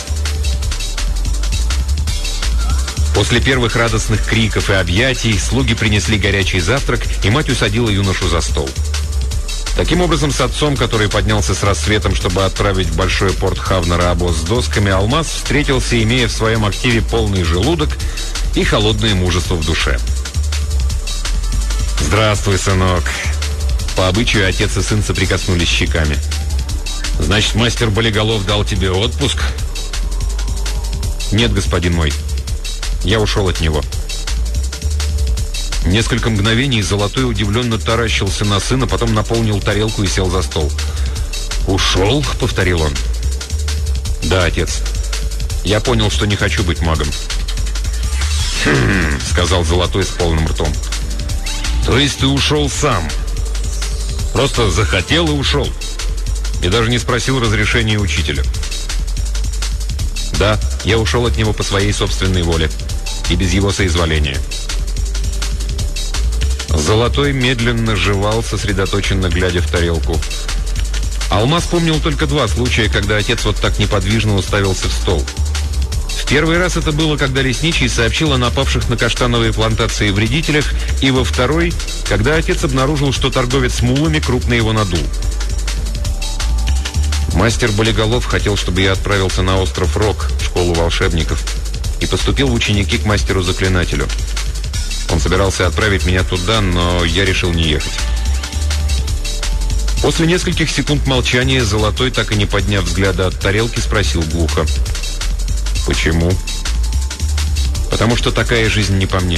После первых радостных криков и объятий слуги принесли горячий завтрак, и мать усадила юношу за стол. Таким образом, с отцом, который поднялся с рассветом, чтобы отправить в большой порт Хавнера обоз с досками, Алмаз встретился, имея в своем активе полный желудок и холодное мужество в душе. «Здравствуй, сынок!» По обычаю отец и сын соприкоснулись щеками. «Значит, мастер Болиголов дал тебе отпуск?» «Нет, господин мой. Я ушел от него». Несколько мгновений Золотой удивленно таращился на сына, потом наполнил тарелку и сел за стол. «Ушел?» — повторил он. «Да, отец. Я понял, что не хочу быть магом». «Хм», — сказал Золотой с полным ртом. «То есть ты ушел сам? Просто захотел и ушел? И даже не спросил разрешения учителя?» «Да, я ушел от него по своей собственной воле и без его соизволения». Золотой медленно жевал, сосредоточенно глядя в тарелку. Алмаз помнил только два случая, когда отец вот так неподвижно уставился в стол. В первый раз это было, когда лесничий сообщил о напавших на каштановые плантации вредителях, и во второй, когда отец обнаружил, что торговец мулами крупно его надул. Мастер Болиголов хотел, чтобы я отправился на остров Рок, в школу волшебников, и поступил в ученики к мастеру-заклинателю. Он собирался отправить меня туда, но я решил не ехать. После нескольких секунд молчания Золотой, так и не подняв взгляда от тарелки, спросил глухо: «Почему?» «Потому что такая жизнь не по мне».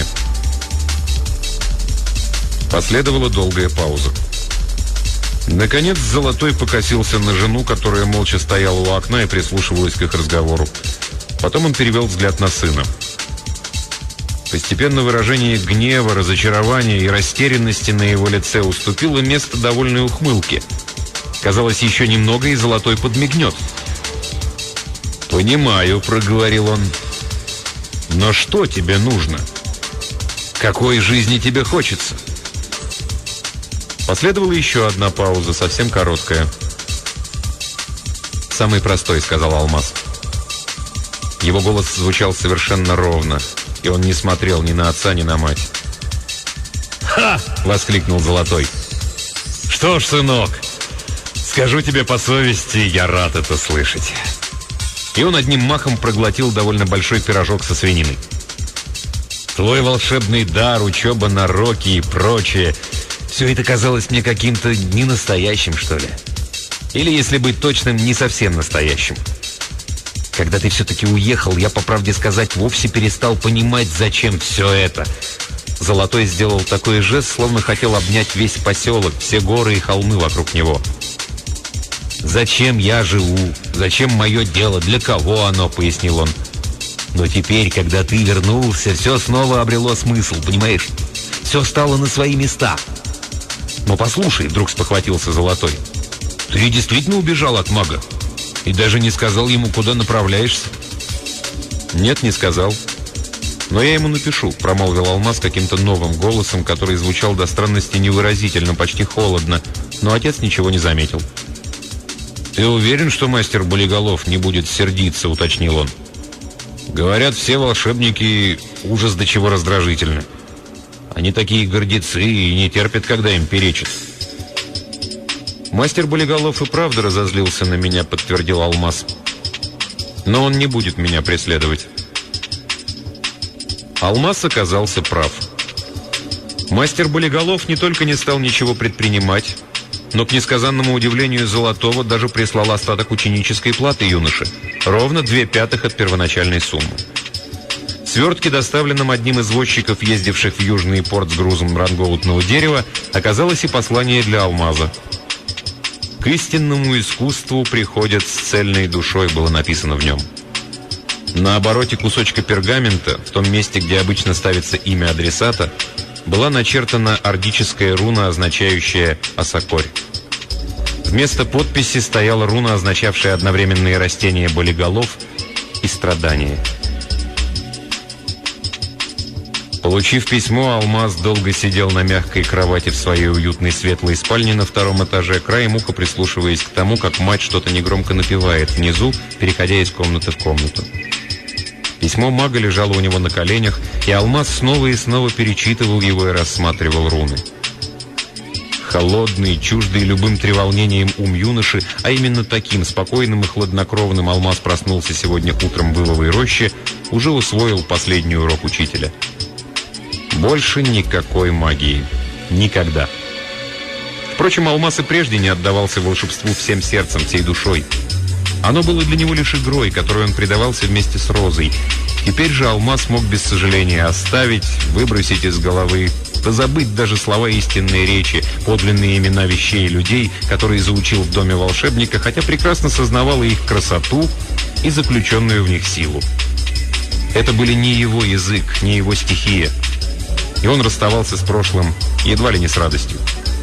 Последовала долгая пауза. Наконец Золотой покосился на жену, которая молча стояла у окна и прислушивалась к их разговору. Потом он перевел взгляд на сына. Постепенно выражение гнева, разочарования и растерянности на его лице уступило место довольной ухмылке. Казалось, еще немного, и Золотой подмигнет. «Понимаю», — проговорил он. «Но что тебе нужно? Какой жизни тебе хочется?» Последовала еще одна пауза, совсем короткая. «Самый простой», — сказал Алмаз. Его голос звучал совершенно ровно, и он не смотрел ни на отца, ни на мать. «Ха!» — воскликнул Золотой. Что ж, сынок, скажу тебе по совести, я рад это слышать. И он одним махом проглотил довольно большой пирожок со свининой. Твой волшебный дар, учеба на роке и прочее, все это казалось мне каким-то ненастоящим, что ли. Или, если быть точным, не совсем настоящим. Когда ты все-таки уехал, я, по правде сказать, вовсе перестал понимать, зачем все это. Золотой сделал такой жест, словно хотел обнять весь поселок, все горы и холмы вокруг него. «Зачем я живу? Зачем мое дело? Для кого оно?» — пояснил он. «Но теперь, когда ты вернулся, все снова обрело смысл, понимаешь? Все стало на свои места». «Но послушай», — вдруг спохватился Золотой, — «ты действительно убежал от мага? И даже не сказал ему, куда направляешься?» «Нет, не сказал. Но я ему напишу», — промолвил Алмаз каким-то новым голосом, который звучал до странности невыразительно, почти холодно, но отец ничего не заметил. «Ты уверен, что мастер Болиголов не будет сердиться?» — уточнил он. «Говорят, все волшебники ужас до чего раздражительны. Они такие гордецы и не терпят, когда им перечат». «Мастер Болиголов и правда разозлился на меня», — подтвердил Алмаз. «Но он не будет меня преследовать». Алмаз оказался прав. Мастер Болиголов не только не стал ничего предпринимать, но, к несказанному удивлению Золотого, даже прислал остаток ученической платы юноше. Ровно две пятых от первоначальной суммы. В свертке, доставленном одним из возчиков, ездивших в Южный порт с грузом рангоутного дерева, оказалось и послание для Алмаза. «К истинному искусству приходят с цельной душой», было написано в нем. На обороте кусочка пергамента, в том месте, где обычно ставится имя адресата, была начертана ордическая руна, означающая «Осокорь». Вместо подписи стояла руна, означавшая одновременные растения болиголов и страдания. Получив письмо, Алмаз долго сидел на мягкой кровати в своей уютной светлой спальне на втором этаже, краем уха прислушиваясь к тому, как мать что-то негромко напевает внизу, переходя из комнаты в комнату. Письмо мага лежало у него на коленях, и Алмаз снова и снова перечитывал его и рассматривал руны. Холодный, чуждый любым треволнением ум юноши, а именно таким спокойным и хладнокровным Алмаз проснулся сегодня утром в Ивовой роще, уже усвоил последний урок учителя. Больше никакой магии. Никогда. Впрочем, Алмаз и прежде не отдавался волшебству всем сердцем, всей душой. Оно было для него лишь игрой, которой он предавался вместе с Розой. Теперь же Алмаз мог без сожаления оставить, выбросить из головы, позабыть даже слова истинной речи, подлинные имена вещей и людей, которые заучил в доме волшебника, хотя прекрасно сознавал их красоту и заключенную в них силу. Это были не его язык, не его стихия. И он расставался с прошлым едва ли не с радостью.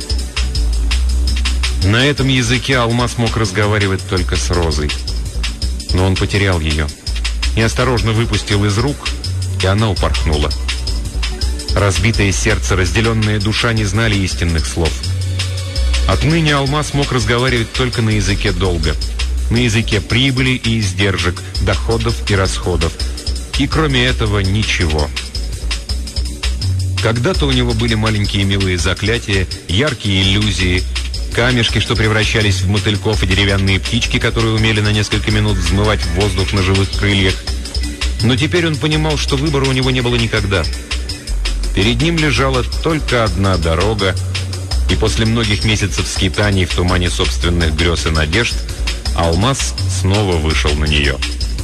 На этом языке Алмаз мог разговаривать только с Розой. Но он потерял ее. Неосторожно выпустил из рук, и она упорхнула. Разбитое сердце, разделенная душа не знали истинных слов. Отныне Алмаз мог разговаривать только на языке долга. На языке прибыли и издержек, доходов и расходов. И кроме этого ничего. Когда-то у него были маленькие милые заклятия, яркие иллюзии, камешки, что превращались в мотыльков, и деревянные птички, которые умели на несколько минут взмывать в воздух на живых крыльях. Но теперь он понимал, что выбора у него не было никогда. Перед ним лежала только одна дорога, и после многих месяцев скитаний в тумане собственных грез и надежд Алмаз снова вышел на нее.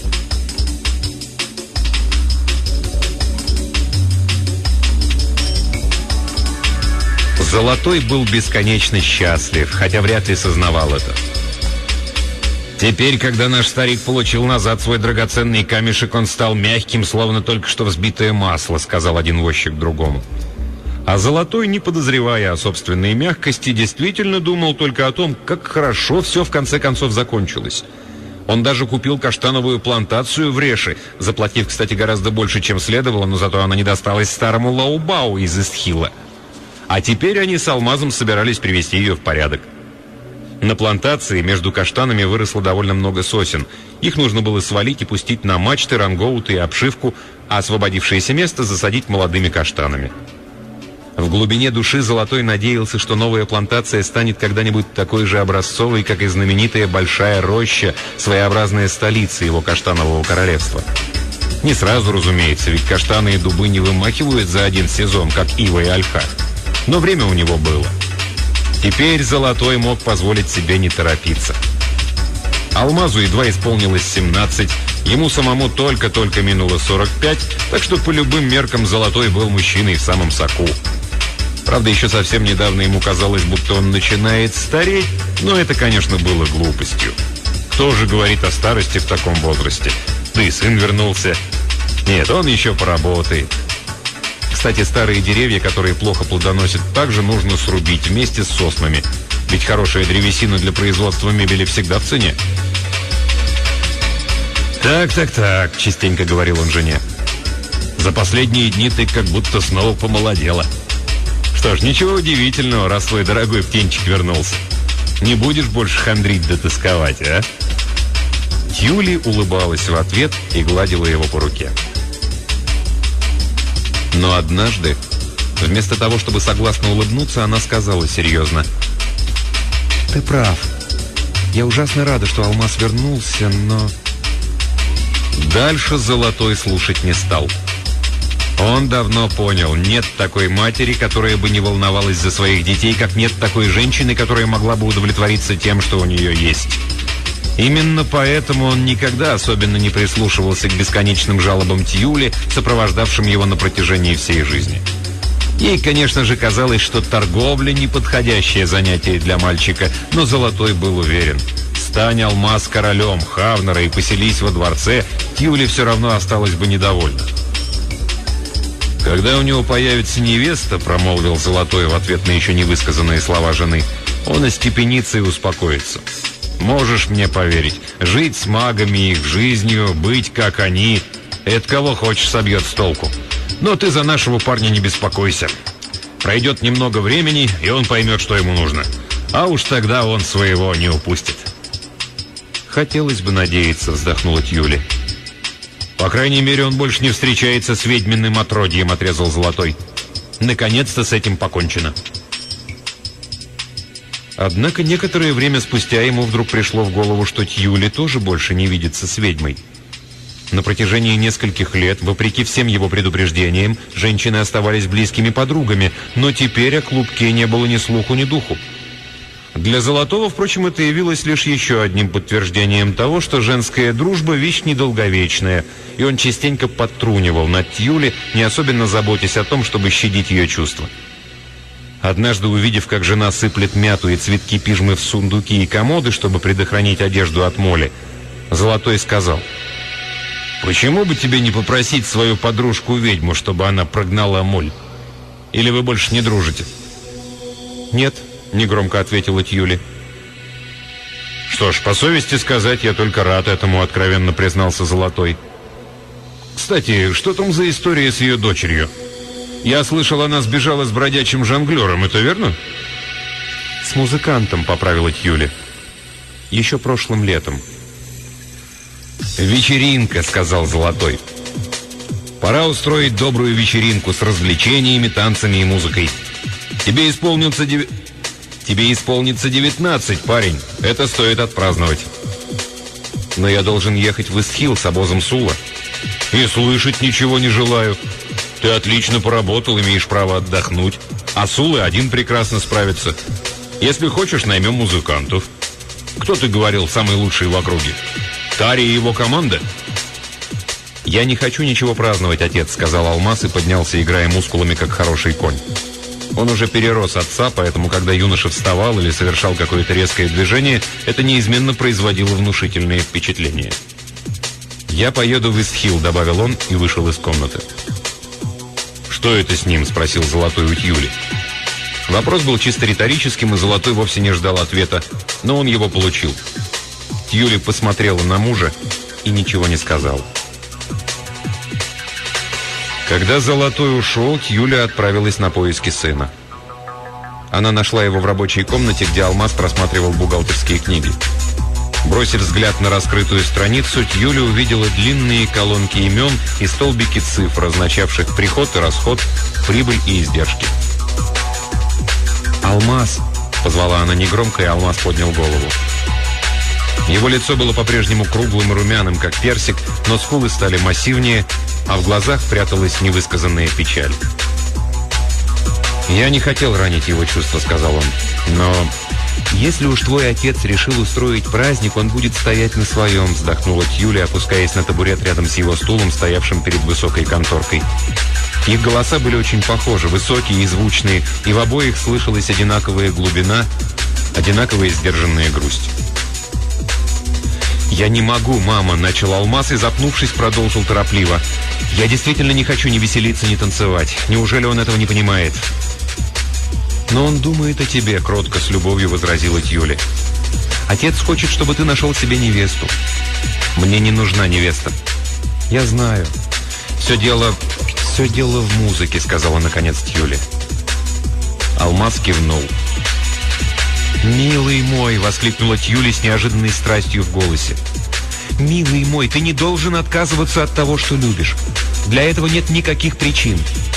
Золотой был бесконечно счастлив, хотя вряд ли сознавал это. Теперь, когда наш старик получил назад свой драгоценный камешек, он стал мягким, словно только что взбитое масло, сказал один возчик другому. А Золотой, не подозревая о собственной мягкости, действительно думал только о том, как хорошо все в конце концов закончилось. Он даже купил каштановую плантацию в Реше, заплатив, кстати, гораздо больше, чем следовало, но зато она не досталась старому Лаубау из Истхила. А теперь они с Алмазом собирались привести ее в порядок. На плантации между каштанами выросло довольно много сосен. Их нужно было свалить и пустить на мачты, рангоуты и обшивку, а освободившееся место засадить молодыми каштанами. В глубине души Золотой надеялся, что новая плантация станет когда-нибудь такой же образцовой, как и знаменитая Большая Роща, своеобразная столица его каштанового королевства. Не сразу, разумеется, ведь каштаны и дубы не вымахивают за один сезон, как ива и ольха. Но время у него было. Теперь Золотой мог позволить себе не торопиться. Алмазу едва исполнилось семнадцать, ему самому только-только минуло сорок пять, так что по любым меркам Золотой был мужчиной в самом соку. Правда, еще совсем недавно ему казалось, будто он начинает стареть, но это, конечно, было глупостью. Кто же говорит о старости в таком возрасте? Да и сын вернулся. Нет, он еще поработает. Кстати, старые деревья, которые плохо плодоносят, также нужно срубить вместе с соснами. Ведь хорошая древесина для производства мебели всегда в цене. «Так, так, так», — частенько говорил он жене. «За последние дни ты как будто снова помолодела. Что ж, ничего удивительного, раз твой дорогой птенчик вернулся. Не будешь больше хандрить да тосковать, а?» Тьюли улыбалась в ответ и гладила его по руке. Но однажды, вместо того, чтобы согласно улыбнуться, она сказала серьезно: «Ты прав. Я ужасно рада, что Алмаз вернулся, но...» Дальше Золотой слушать не стал. Он давно понял, нет такой матери, которая бы не волновалась за своих детей, как нет такой женщины, которая могла бы удовлетвориться тем, что у нее есть. Именно поэтому он никогда особенно не прислушивался к бесконечным жалобам Тьюли, сопровождавшим его на протяжении всей жизни. Ей, конечно же, казалось, что торговля – неподходящее занятие для мальчика, но Золотой был уверен. Стань Алмаз королем Хавнера и поселись во дворце, Тьюли все равно осталась бы недовольна. «Когда у него появится невеста», – промолвил Золотой в ответ на еще невысказанные слова жены, – «он остепенится и успокоится. Можешь мне поверить, жить с магами, их жизнью, быть как они – это кого хочешь собьет с толку. Но ты за нашего парня не беспокойся. Пройдет немного времени, и он поймет, что ему нужно. А уж тогда он своего не упустит». «Хотелось бы надеяться», — вздохнула Тьюли. «По крайней мере, он больше не встречается с ведьминым отродьем», — отрезал Золотой. «Наконец-то с этим покончено». Однако некоторое время спустя ему вдруг пришло в голову, что Тьюли тоже больше не видится с ведьмой. На протяжении нескольких лет, вопреки всем его предупреждениям, женщины оставались близкими подругами, но теперь о клубке не было ни слуху, ни духу. Для Золотого, впрочем, это явилось лишь еще одним подтверждением того, что женская дружба – вещь недолговечная, и он частенько подтрунивал над Тьюли, не особенно заботясь о том, чтобы щадить ее чувства. Однажды, увидев, как жена сыплет мяту и цветки пижмы в сундуки и комоды, чтобы предохранить одежду от моли, Золотой сказал: «Почему бы тебе не попросить свою подружку-ведьму, чтобы она прогнала моль? Или вы больше не дружите?» «Нет», — негромко ответила Тьюли. «Что ж, по совести сказать, я только рад этому», — откровенно признался Золотой. «Кстати, что там за история с ее дочерью? Я слышал, она сбежала с бродячим жонглером, это верно?» «С музыкантом», — поправила Тьюли. «Еще прошлым летом». «Вечеринка», — сказал Золотой. «Пора устроить добрую вечеринку с развлечениями, танцами и музыкой. Тебе исполнится дев... Тебе исполнится девятнадцать, парень. Это стоит отпраздновать». «Но я должен ехать в Истхилл с обозом Сула». «И слышать ничего не желаю. Ты отлично поработал, имеешь право отдохнуть. А Сулы один прекрасно справится. Если хочешь, наймем музыкантов. Кто, ты говорил, самый лучший в округе? Тари и его команда?» «Я не хочу ничего праздновать, отец», — сказал Алмаз и поднялся, играя мускулами, как хороший конь. Он уже перерос отца, поэтому, когда юноша вставал или совершал какое-то резкое движение, это неизменно производило внушительное впечатление. «Я поеду в Истхилл», — добавил он и вышел из комнаты. «Что это с ним?» — спросил Золотой у Тьюли. Вопрос был чисто риторическим, и Золотой вовсе не ждал ответа, но он его получил. Тьюли посмотрела на мужа и ничего не сказала. Когда Золотой ушел, Тьюля отправилась на поиски сына. Она нашла его в рабочей комнате, где Алмаз просматривал бухгалтерские книги. Бросив взгляд на раскрытую страницу, Тьюля увидела длинные колонки имен и столбики цифр, означавших приход и расход, прибыль и издержки. «Алмаз!» — позвала она негромко, и Алмаз поднял голову. Его лицо было по-прежнему круглым и румяным, как персик, но скулы стали массивнее, а в глазах пряталась невысказанная печаль. «Я не хотел ранить его чувства», — сказал он, — «но если уж твой отец решил устроить праздник, он будет стоять на своем», — вздохнула Тьюли, опускаясь на табурет рядом с его стулом, стоявшим перед высокой конторкой. Их голоса были очень похожи, высокие и звучные, и в обоих слышалась одинаковая глубина, одинаковая сдержанная грусть. «Я не могу, мама», — начал Алмаз и, запнувшись, продолжил торопливо. «Я действительно не хочу ни веселиться, ни танцевать. Неужели он этого не понимает?» «Но он думает о тебе», — кротко, с любовью возразила Тьюли. «Отец хочет, чтобы ты нашел себе невесту». «Мне не нужна невеста». «Я знаю. Все дело... все дело в музыке», — сказала наконец Тьюли. Алмаз кивнул. «Милый мой!» — воскликнула Тьюли с неожиданной страстью в голосе. «Милый мой, ты не должен отказываться от того, что любишь. Для этого нет никаких причин».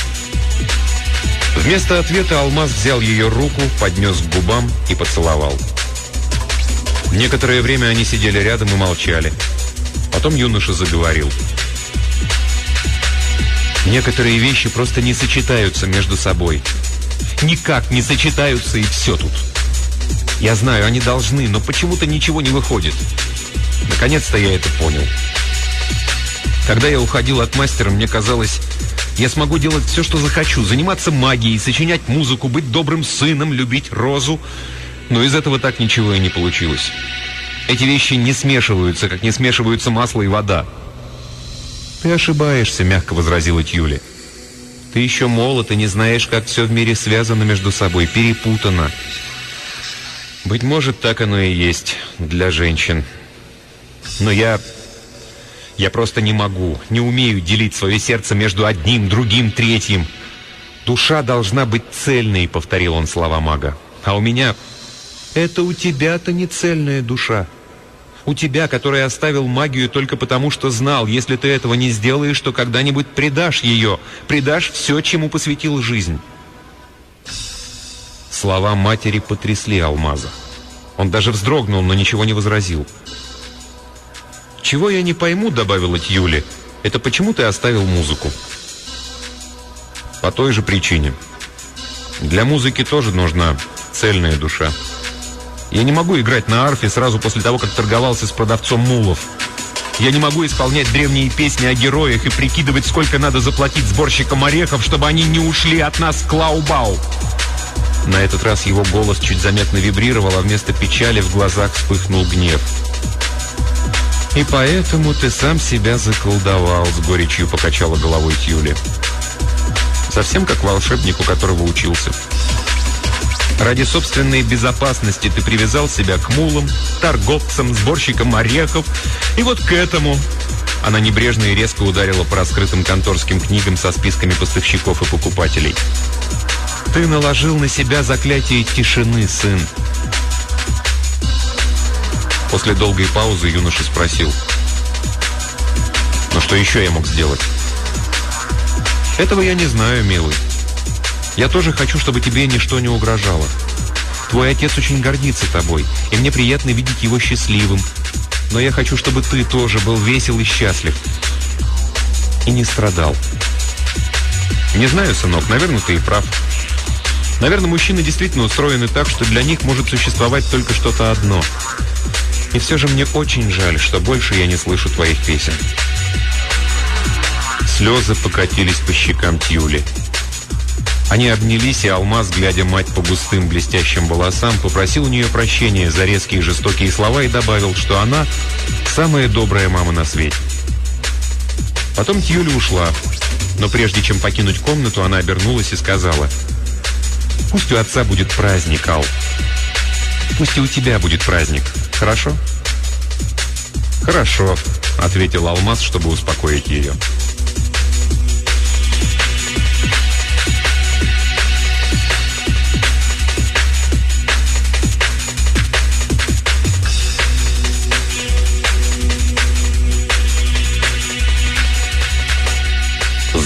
Вместо ответа Алмаз взял ее руку, поднес к губам и поцеловал. Некоторое время они сидели рядом и молчали. Потом юноша заговорил. «Некоторые вещи просто не сочетаются между собой. Никак не сочетаются, и все тут. Я знаю, они должны, но почему-то ничего не выходит. Наконец-то я это понял. Когда я уходил от мастера, мне казалось, я смогу делать все, что захочу, заниматься магией, сочинять музыку, быть добрым сыном, любить Розу. Но из этого так ничего и не получилось. Эти вещи не смешиваются, как не смешиваются масло и вода». «Ты ошибаешься», — мягко возразила Тьюли. «Ты еще молод и не знаешь, как все в мире связано между собой, перепутано». «Быть может, так оно и есть для женщин. Но я... я просто не могу, не умею делить свое сердце между одним, другим, третьим. Душа должна быть цельной», — повторил он слова мага. «А у меня... это у тебя-то не цельная душа. У тебя, который оставил магию только потому, что знал, если ты этого не сделаешь, то когда-нибудь предашь ее, предашь все, чему посвятил жизнь». Слова матери потрясли Алмаза. Он даже вздрогнул, но ничего не возразил. «Чего я не пойму», — добавила Тьюли, — «это почему ты оставил музыку?» «По той же причине. Для музыки тоже нужна цельная душа. Я не могу играть на арфе сразу после того, как торговался с продавцом мулов. Я не могу исполнять древние песни о героях и прикидывать, сколько надо заплатить сборщикам орехов, чтобы они не ушли от нас к Клаубау». На этот раз его голос чуть заметно вибрировал, а вместо печали в глазах вспыхнул гнев. «И поэтому ты сам себя заколдовал», — с горечью покачала головой Тьюли. «Совсем как волшебник, у которого учился. Ради собственной безопасности ты привязал себя к мулам, торговцам, сборщикам орехов, и вот к этому...» Она небрежно и резко ударила по раскрытым конторским книгам со списками поставщиков и покупателей. «Ты наложил на себя заклятие тишины, сын». После долгой паузы юноша спросил: «Но что еще я мог сделать?» «Этого я не знаю, милый. Я тоже хочу, чтобы тебе ничто не угрожало. Твой отец очень гордится тобой, и мне приятно видеть его счастливым. Но я хочу, чтобы ты тоже был весел и счастлив. И не страдал». «Не знаю, сынок, наверное, ты и прав. Наверное, мужчины действительно устроены так, что для них может существовать только что-то одно. И все же мне очень жаль, что больше я не слышу твоих песен». Слезы покатились по щекам Тьюли. Они обнялись, и Алмаз, глядя мать по густым блестящим волосам, попросил у нее прощения за резкие и жестокие слова и добавил, что она самая добрая мама на свете. Потом Тьюли ушла, но прежде чем покинуть комнату, она обернулась и сказала: «Пусть у отца будет праздник, Ал. Пусть и у тебя будет праздник. Хорошо?» «Хорошо», — ответил Алмаз, чтобы успокоить ее.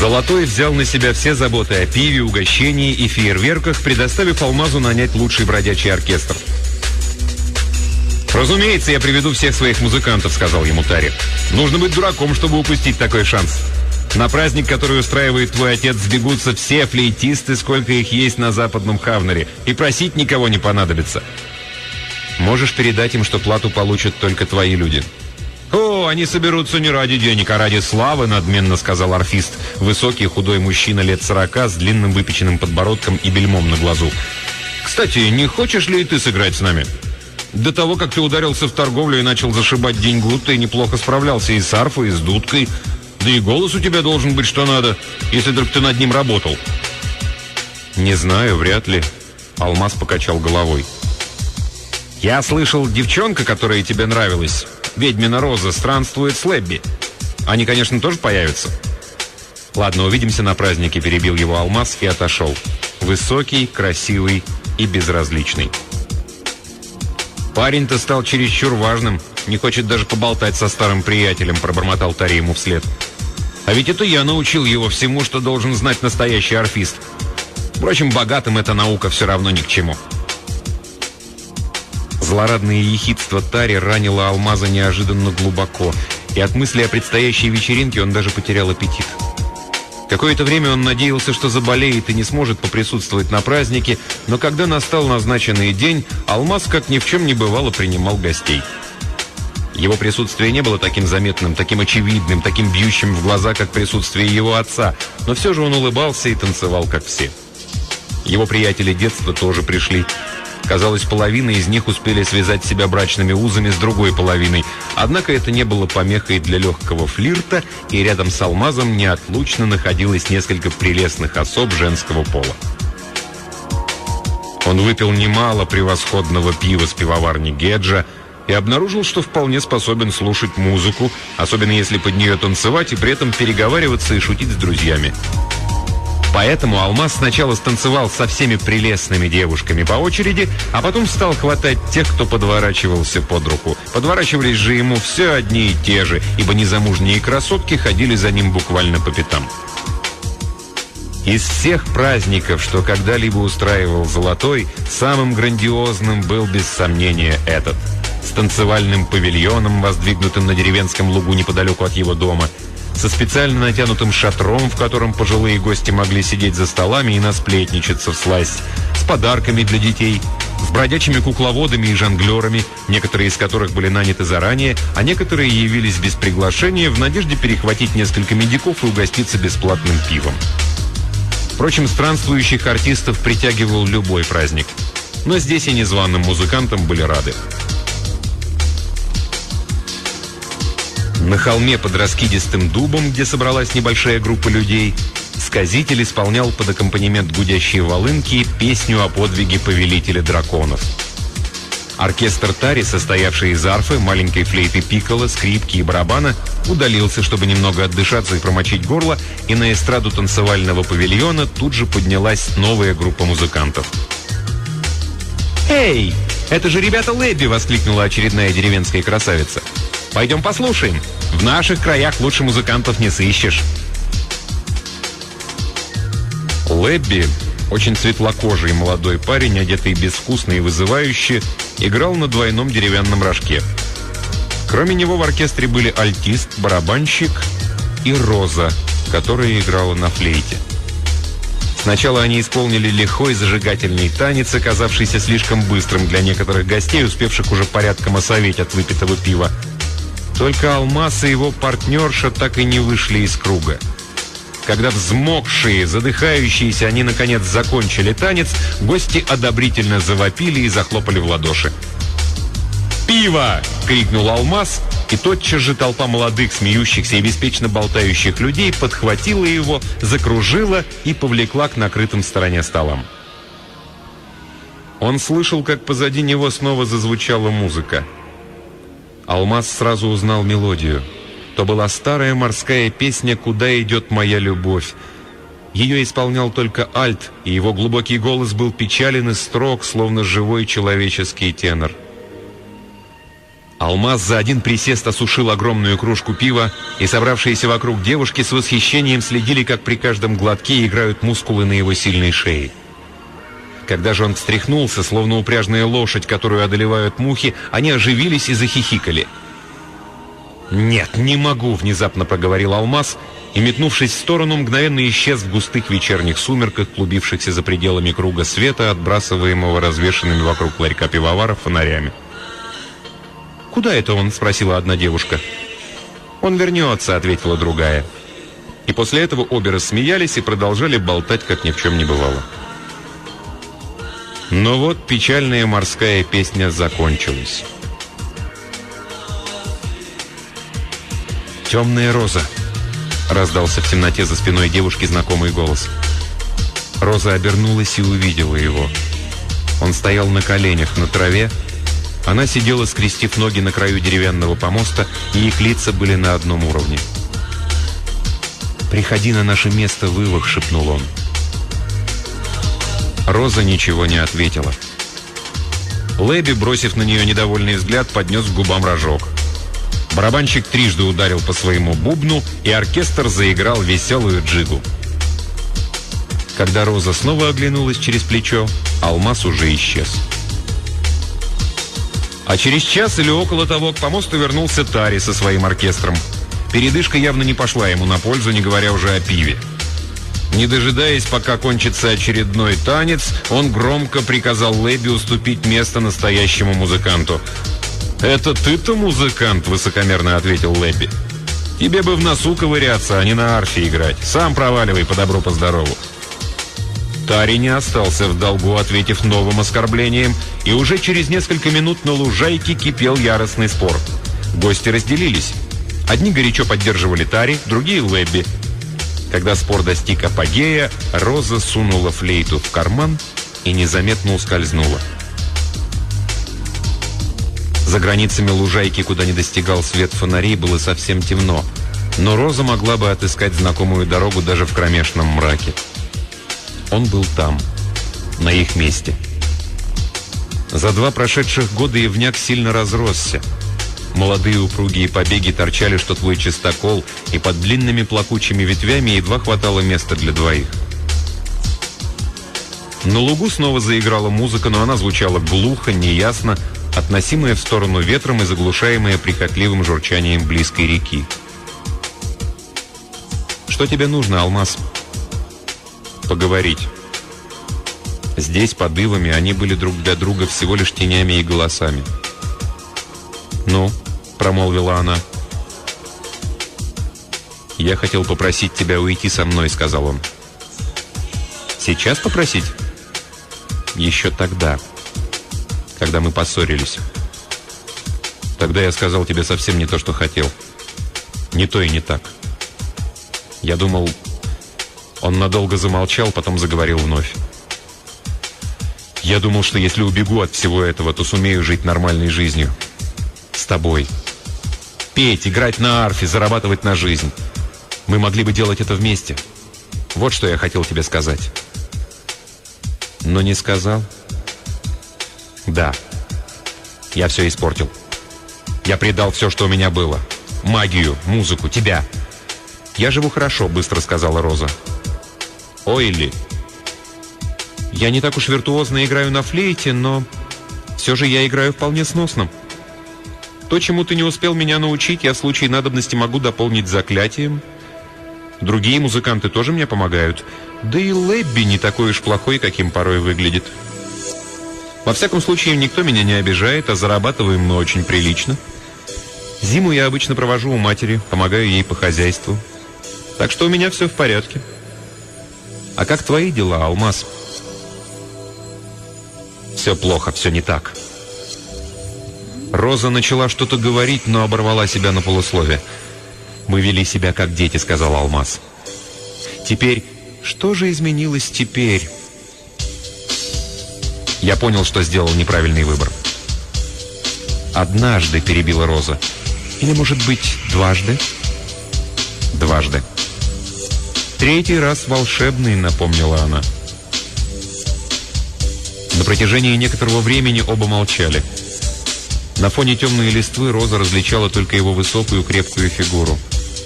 Золотой взял на себя все заботы о пиве, угощении и фейерверках, предоставив Алмазу нанять лучший бродячий оркестр. «Разумеется, я приведу всех своих музыкантов», — сказал ему Тари. «Нужно быть дураком, чтобы упустить такой шанс. На праздник, который устраивает твой отец, сбегутся все флейтисты, сколько их есть на западном Хавнере, и просить никого не понадобится. Можешь передать им, что плату получат только твои люди». «О, они соберутся не ради денег, а ради славы», — надменно сказал арфист, высокий худой мужчина лет сорока с длинным выпеченным подбородком и бельмом на глазу. «Кстати, не хочешь ли и ты сыграть с нами? До того, как ты ударился в торговлю и начал зашибать деньгу, ты неплохо справлялся и с арфой, и с дудкой. Да и голос у тебя должен быть что надо, если только ты над ним работал». «Не знаю, вряд ли», — Алмаз покачал головой. «Я слышал, девчонка, которая тебе нравилась, ведьмина Роза, странствует с Лэбби. Они, конечно, тоже появятся». «Ладно, увидимся на празднике», — перебил его Алмаз и отошел. Высокий, красивый и безразличный. «Парень-то стал чересчур важным, не хочет даже поболтать со старым приятелем», — пробормотал Тари ему вслед. «А ведь это я научил его всему, что должен знать настоящий арфист. Впрочем, богатым эта наука все равно ни к чему». Злорадное ехидство Тари ранило Алмаза неожиданно глубоко, и от мысли о предстоящей вечеринке он даже потерял аппетит. Какое-то время он надеялся, что заболеет и не сможет поприсутствовать на празднике, но когда настал назначенный день, Алмаз, как ни в чем не бывало, принимал гостей. Его присутствие не было таким заметным, таким очевидным, таким бьющим в глаза, как присутствие его отца, но все же он улыбался и танцевал, как все. Его приятели детства тоже пришли. Казалось, половина из них успели связать себя брачными узами с другой половиной. Однако это не было помехой для легкого флирта, и рядом с Алмазом неотлучно находилось несколько прелестных особ женского пола. Он выпил немало превосходного пива с пивоварни Геджа и обнаружил, что вполне способен слушать музыку, особенно если под нее танцевать и при этом переговариваться и шутить с друзьями. Поэтому Алмаз сначала станцевал со всеми прелестными девушками по очереди, а потом стал хватать тех, кто подворачивался под руку. Подворачивались же ему все одни и те же, ибо незамужние красотки ходили за ним буквально по пятам. Из всех праздников, что когда-либо устраивал Золотой, самым грандиозным был без сомнения этот. С танцевальным павильоном, воздвигнутым на деревенском лугу неподалеку от его дома, со специально натянутым шатром, в котором пожилые гости могли сидеть за столами и насплетничаться всласть, с подарками для детей, с бродячими кукловодами и жонглерами, некоторые из которых были наняты заранее, а некоторые явились без приглашения в надежде перехватить несколько медиков и угоститься бесплатным пивом. Впрочем, странствующих артистов притягивал любой праздник, но здесь и незваным музыкантам были рады. На холме под раскидистым дубом, где собралась небольшая группа людей, сказитель исполнял под аккомпанемент гудящей волынки песню о подвиге повелителя драконов. Оркестр Тари, состоявший из арфы, маленькой флейты пикколо, скрипки и барабана, удалился, чтобы немного отдышаться и промочить горло, и на эстраду танцевального павильона тут же поднялась новая группа музыкантов. «Эй, это же ребята Лэбби!» — воскликнула очередная деревенская красавица. «Пойдем послушаем. В наших краях лучше музыкантов не сыщешь». Лэбби, очень светлокожий молодой парень, одетый безвкусно и вызывающе, играл на двойном деревянном рожке. Кроме него в оркестре были альтист, барабанщик и Роза, которая играла на флейте. Сначала они исполнили лихой зажигательный танец, оказавшийся слишком быстрым для некоторых гостей, успевших уже порядком осоветь от выпитого пива. Только Алмаз и его партнерша так и не вышли из круга. Когда взмокшие, задыхающиеся, они наконец закончили танец, гости одобрительно завопили и захлопали в ладоши. «Пиво!» — крикнул Алмаз, и тотчас же толпа молодых, смеющихся и беспечно болтающих людей подхватила его, закружила и повлекла к накрытым в стороне столам. Он слышал, как позади него снова зазвучала музыка. Алмаз сразу узнал мелодию. То была старая морская песня «Куда идет моя любовь». Ее исполнял только альт, и его глубокий голос был печален и строг, словно живой человеческий тенор. Алмаз за один присест осушил огромную кружку пива, и собравшиеся вокруг девушки с восхищением следили, как при каждом глотке играют мускулы на его сильной шее. Когда же он встряхнулся, словно упряжная лошадь, которую одолевают мухи, они оживились и захихикали. «Нет, не могу», — внезапно проговорил Алмаз, и, метнувшись в сторону, мгновенно исчез в густых вечерних сумерках, клубившихся за пределами круга света, отбрасываемого развешанными вокруг ларька пивовара фонарями. «Куда это он?» — спросила одна девушка. «Он вернется», — ответила другая. И после этого обе рассмеялись и продолжали болтать, как ни в чем не бывало. Но вот печальная морская песня закончилась. «Темная роза», — раздался в темноте за спиной девушки знакомый голос. Роза обернулась и увидела его. Он стоял на коленях на траве. Она сидела, скрестив ноги на краю деревянного помоста, и их лица были на одном уровне. «Приходи на наше место, вывах», — шепнул он. Роза ничего не ответила. Лэби, бросив на нее недовольный взгляд, поднес к губам рожок. Барабанщик трижды ударил по своему бубну, и оркестр заиграл веселую джигу. Когда Роза снова оглянулась через плечо, Алмаз уже исчез. А через час или около того к помосту вернулся Тари со своим оркестром. Передышка явно не пошла ему на пользу, не говоря уже о пиве. Не дожидаясь, пока кончится очередной танец, он громко приказал Лэби уступить место настоящему музыканту. «Это ты-то музыкант?» — высокомерно ответил Лэби. «Тебе бы в носу ковыряться, а не на арфе играть. Сам проваливай по добру, по здорову». Тари не остался в долгу, ответив новым оскорблением, и уже через несколько минут на лужайке кипел яростный спор. Гости разделились. Одни горячо поддерживали Тари, другие — Лэби. Когда спор достиг апогея, Роза сунула флейту в карман и незаметно ускользнула. За границами лужайки, куда не достигал свет фонарей, было совсем темно, но Роза могла бы отыскать знакомую дорогу даже в кромешном мраке. Он был там, на их месте. За два прошедших года ивняк сильно разросся. Молодые упругие побеги торчали, что твой чистокол, и под длинными плакучими ветвями едва хватало места для двоих. На лугу снова заиграла музыка, но она звучала глухо, неясно, относимая в сторону ветром и заглушаемая прихотливым журчанием близкой реки. «Что тебе нужно, Алмаз?» «Поговорить». Здесь, под ивами, они были друг для друга всего лишь тенями и голосами. «Ну?» — промолвила она. «Я хотел попросить тебя уйти со мной», — сказал он. «Сейчас попросить?» «Еще тогда, когда мы поссорились. Тогда я сказал тебе совсем не то, что хотел. Не то и не так. Я думал...» Он надолго замолчал, потом заговорил вновь. «Я думал, что если убегу от всего этого, то сумею жить нормальной жизнью. С тобой. Петь, играть на арфе, зарабатывать на жизнь. Мы могли бы делать это вместе. Вот что я хотел тебе сказать». «Но не сказал?» «Да. Я все испортил. Я предал все, что у меня было. Магию, музыку, тебя. Я живу хорошо», — быстро сказала Роза. «Ойли, я не так уж виртуозно играю на флейте, но все же я играю вполне сносно. То, чему ты не успел меня научить, я в случае надобности могу дополнить заклятием. Другие музыканты тоже мне помогают. Да и Лэбби не такой уж плохой, каким порой выглядит. Во всяком случае, никто меня не обижает, а зарабатываем мы очень прилично. Зиму я обычно провожу у матери, помогаю ей по хозяйству. Так что у меня все в порядке. А как твои дела, Алмаз?» «Все плохо, все не так». Роза начала что-то говорить, но оборвала себя на полуслове. «Мы вели себя как дети», — сказал Алмаз. «Теперь, что же изменилось теперь?» «Я понял, что сделал неправильный выбор». «Однажды», — перебила Роза. «Или, может быть, дважды?» «Дважды». «Третий раз волшебный», — напомнила она. На протяжении некоторого времени оба молчали. На фоне темной листвы Роза различала только его высокую крепкую фигуру.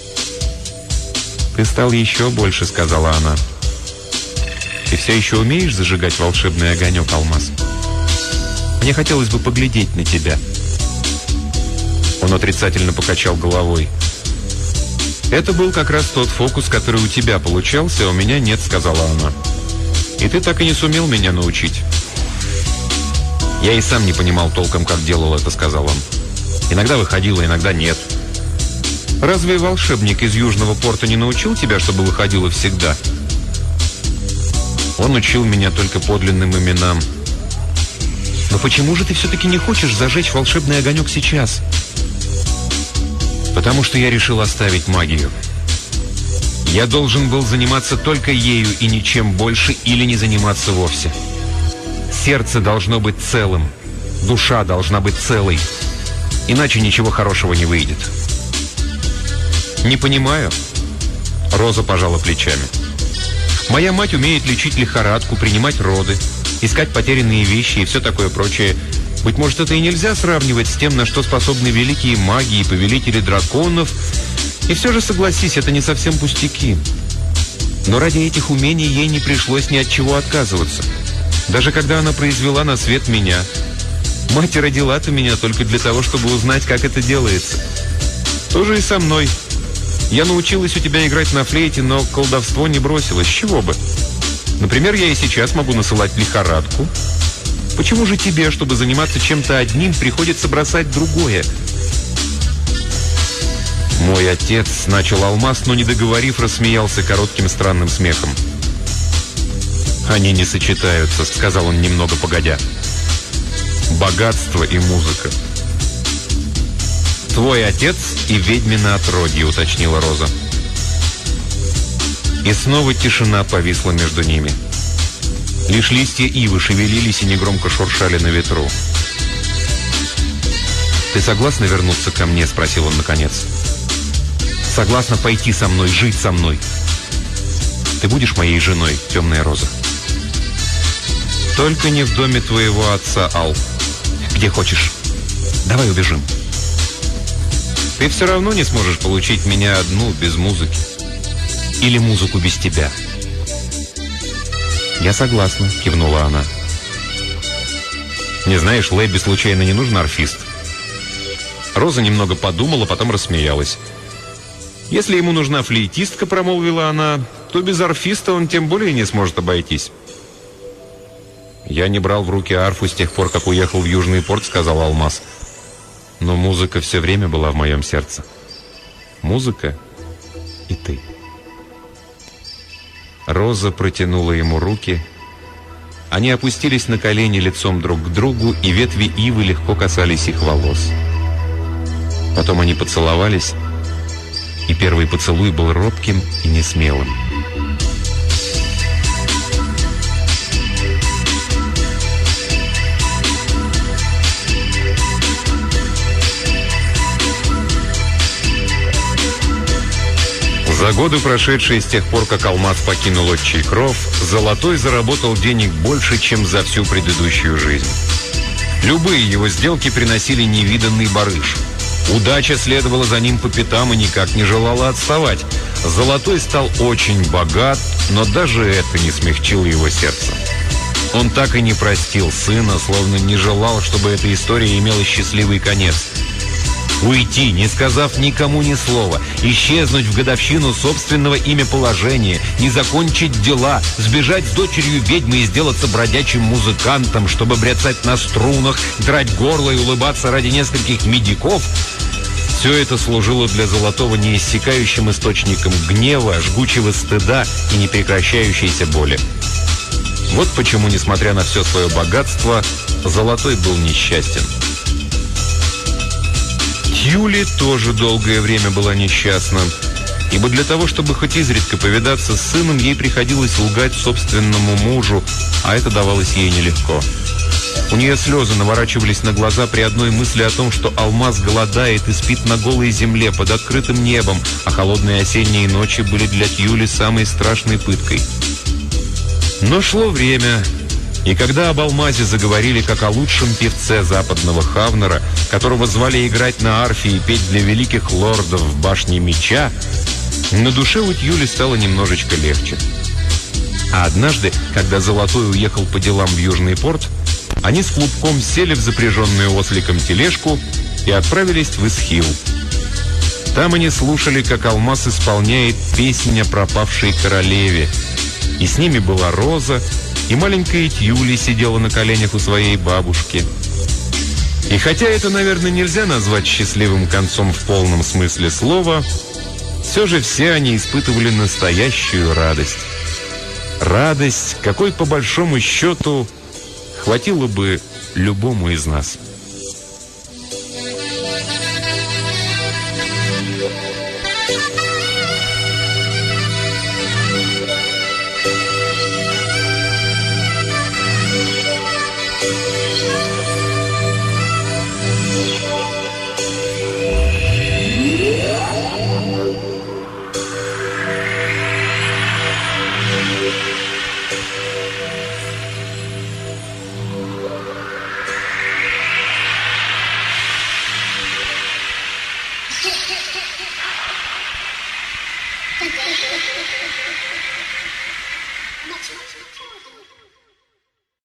«Ты стал еще больше», — сказала она. «Ты все еще умеешь зажигать волшебный огонек, Алмаз? Мне хотелось бы поглядеть на тебя». Он отрицательно покачал головой. «Это был как раз тот фокус, который у тебя получался, а у меня нет», — сказала она. «И ты так и не сумел меня научить». «Я и сам не понимал толком, как делал это», — сказал он. «Иногда выходило, иногда нет». «Разве волшебник из Южного порта не научил тебя, чтобы выходило всегда?» «Он учил меня только подлинным именам». «Но почему же ты все-таки не хочешь зажечь волшебный огонек сейчас?» «Потому что я решил оставить магию. Я должен был заниматься только ею и ничем больше, или не заниматься вовсе. Сердце должно быть целым, душа должна быть целой, иначе ничего хорошего не выйдет». «Не понимаю». Роза пожала плечами. «Моя мать умеет лечить лихорадку, принимать роды, искать потерянные вещи и все такое прочее. Быть может, это и нельзя сравнивать с тем, на что способны великие маги и повелители драконов. И все же, согласись, это не совсем пустяки. Но ради этих умений ей не пришлось ни от чего отказываться. Даже когда она произвела на свет меня. Мать родила-то меня только для того, чтобы узнать, как это делается. То же и со мной. Я научилась у тебя играть на флейте, но колдовство не бросилось. С чего бы? Например, я и сейчас могу насылать лихорадку. Почему же тебе, чтобы заниматься чем-то одним, приходится бросать другое?» «Мой отец», — начал Алмаз, но, не договорив, рассмеялся коротким странным смехом. «Они не сочетаются», — сказал он немного погодя. «Богатство и музыка». «Твой отец и ведьмина отродье», — уточнила Роза. И снова тишина повисла между ними. Лишь листья ивы шевелились и негромко шуршали на ветру. «Ты согласна вернуться ко мне?» — спросил он наконец. «Согласна пойти со мной, жить со мной? Ты будешь моей женой, темная Роза?» «Только не в доме твоего отца, Ал. Где хочешь. Давай убежим. Ты все равно не сможешь получить меня одну без музыки. Или музыку без тебя». «Я согласна», — кивнула она. «Не знаешь, Лэбби случайно не нужен арфист?» Роза немного подумала, потом рассмеялась. «Если ему нужна флейтистка», — промолвила она, — «то без арфиста он тем более не сможет обойтись». «Я не брал в руки арфу с тех пор, как уехал в Южный порт», — сказал Алмаз. «Но музыка все время была в моем сердце. Музыка и ты». Роза протянула ему руки. Они опустились на колени лицом друг к другу, и ветви ивы легко касались их волос. Потом они поцеловались, и первый поцелуй был робким и несмелым. За годы, прошедшие с тех пор, как Алмаз покинул отчий кров, Золотой заработал денег больше, чем за всю предыдущую жизнь. Любые его сделки приносили невиданный барыш. Удача следовала за ним по пятам и никак не желала отставать. Золотой стал очень богат, но даже это не смягчило его сердце. Он так и не простил сына, словно не желал, чтобы эта история имела счастливый конец. Уйти, не сказав никому ни слова, исчезнуть в годовщину собственного имя-положения, не закончить дела, сбежать с дочерью ведьмы и сделаться бродячим музыкантом, чтобы бряцать на струнах, драть горло и улыбаться ради нескольких медиков — все это служило для Золотого неиссякающим источником гнева, жгучего стыда и непрекращающейся боли. Вот почему, несмотря на все свое богатство, Золотой был несчастен. Юли тоже долгое время была несчастна, ибо для того, чтобы хоть изредка повидаться с сыном, ей приходилось лгать собственному мужу, а это давалось ей нелегко. У нее слезы наворачивались на глаза при одной мысли о том, что Алмаз голодает и спит на голой земле под открытым небом, а холодные осенние ночи были для Юли самой страшной пыткой. Но шло время, И когда об Алмазе заговорили как о лучшем певце западного Хавнера, которого звали играть на арфе и петь для великих лордов в башне меча, на душе у Тьюли стало немножечко легче. А однажды, когда Золотой уехал по делам в Южный порт, они с клубком сели в запряженную осликом тележку и отправились в Исхил. Там они слушали, как Алмаз исполняет песнь о пропавшей королеве. И с ними была Роза, и маленькая Тьюли сидела на коленях у своей бабушки. И хотя это, наверное, нельзя назвать счастливым концом в полном смысле слова, все же все они испытывали настоящую радость. Радость, какой по большому счету хватило бы любому из нас.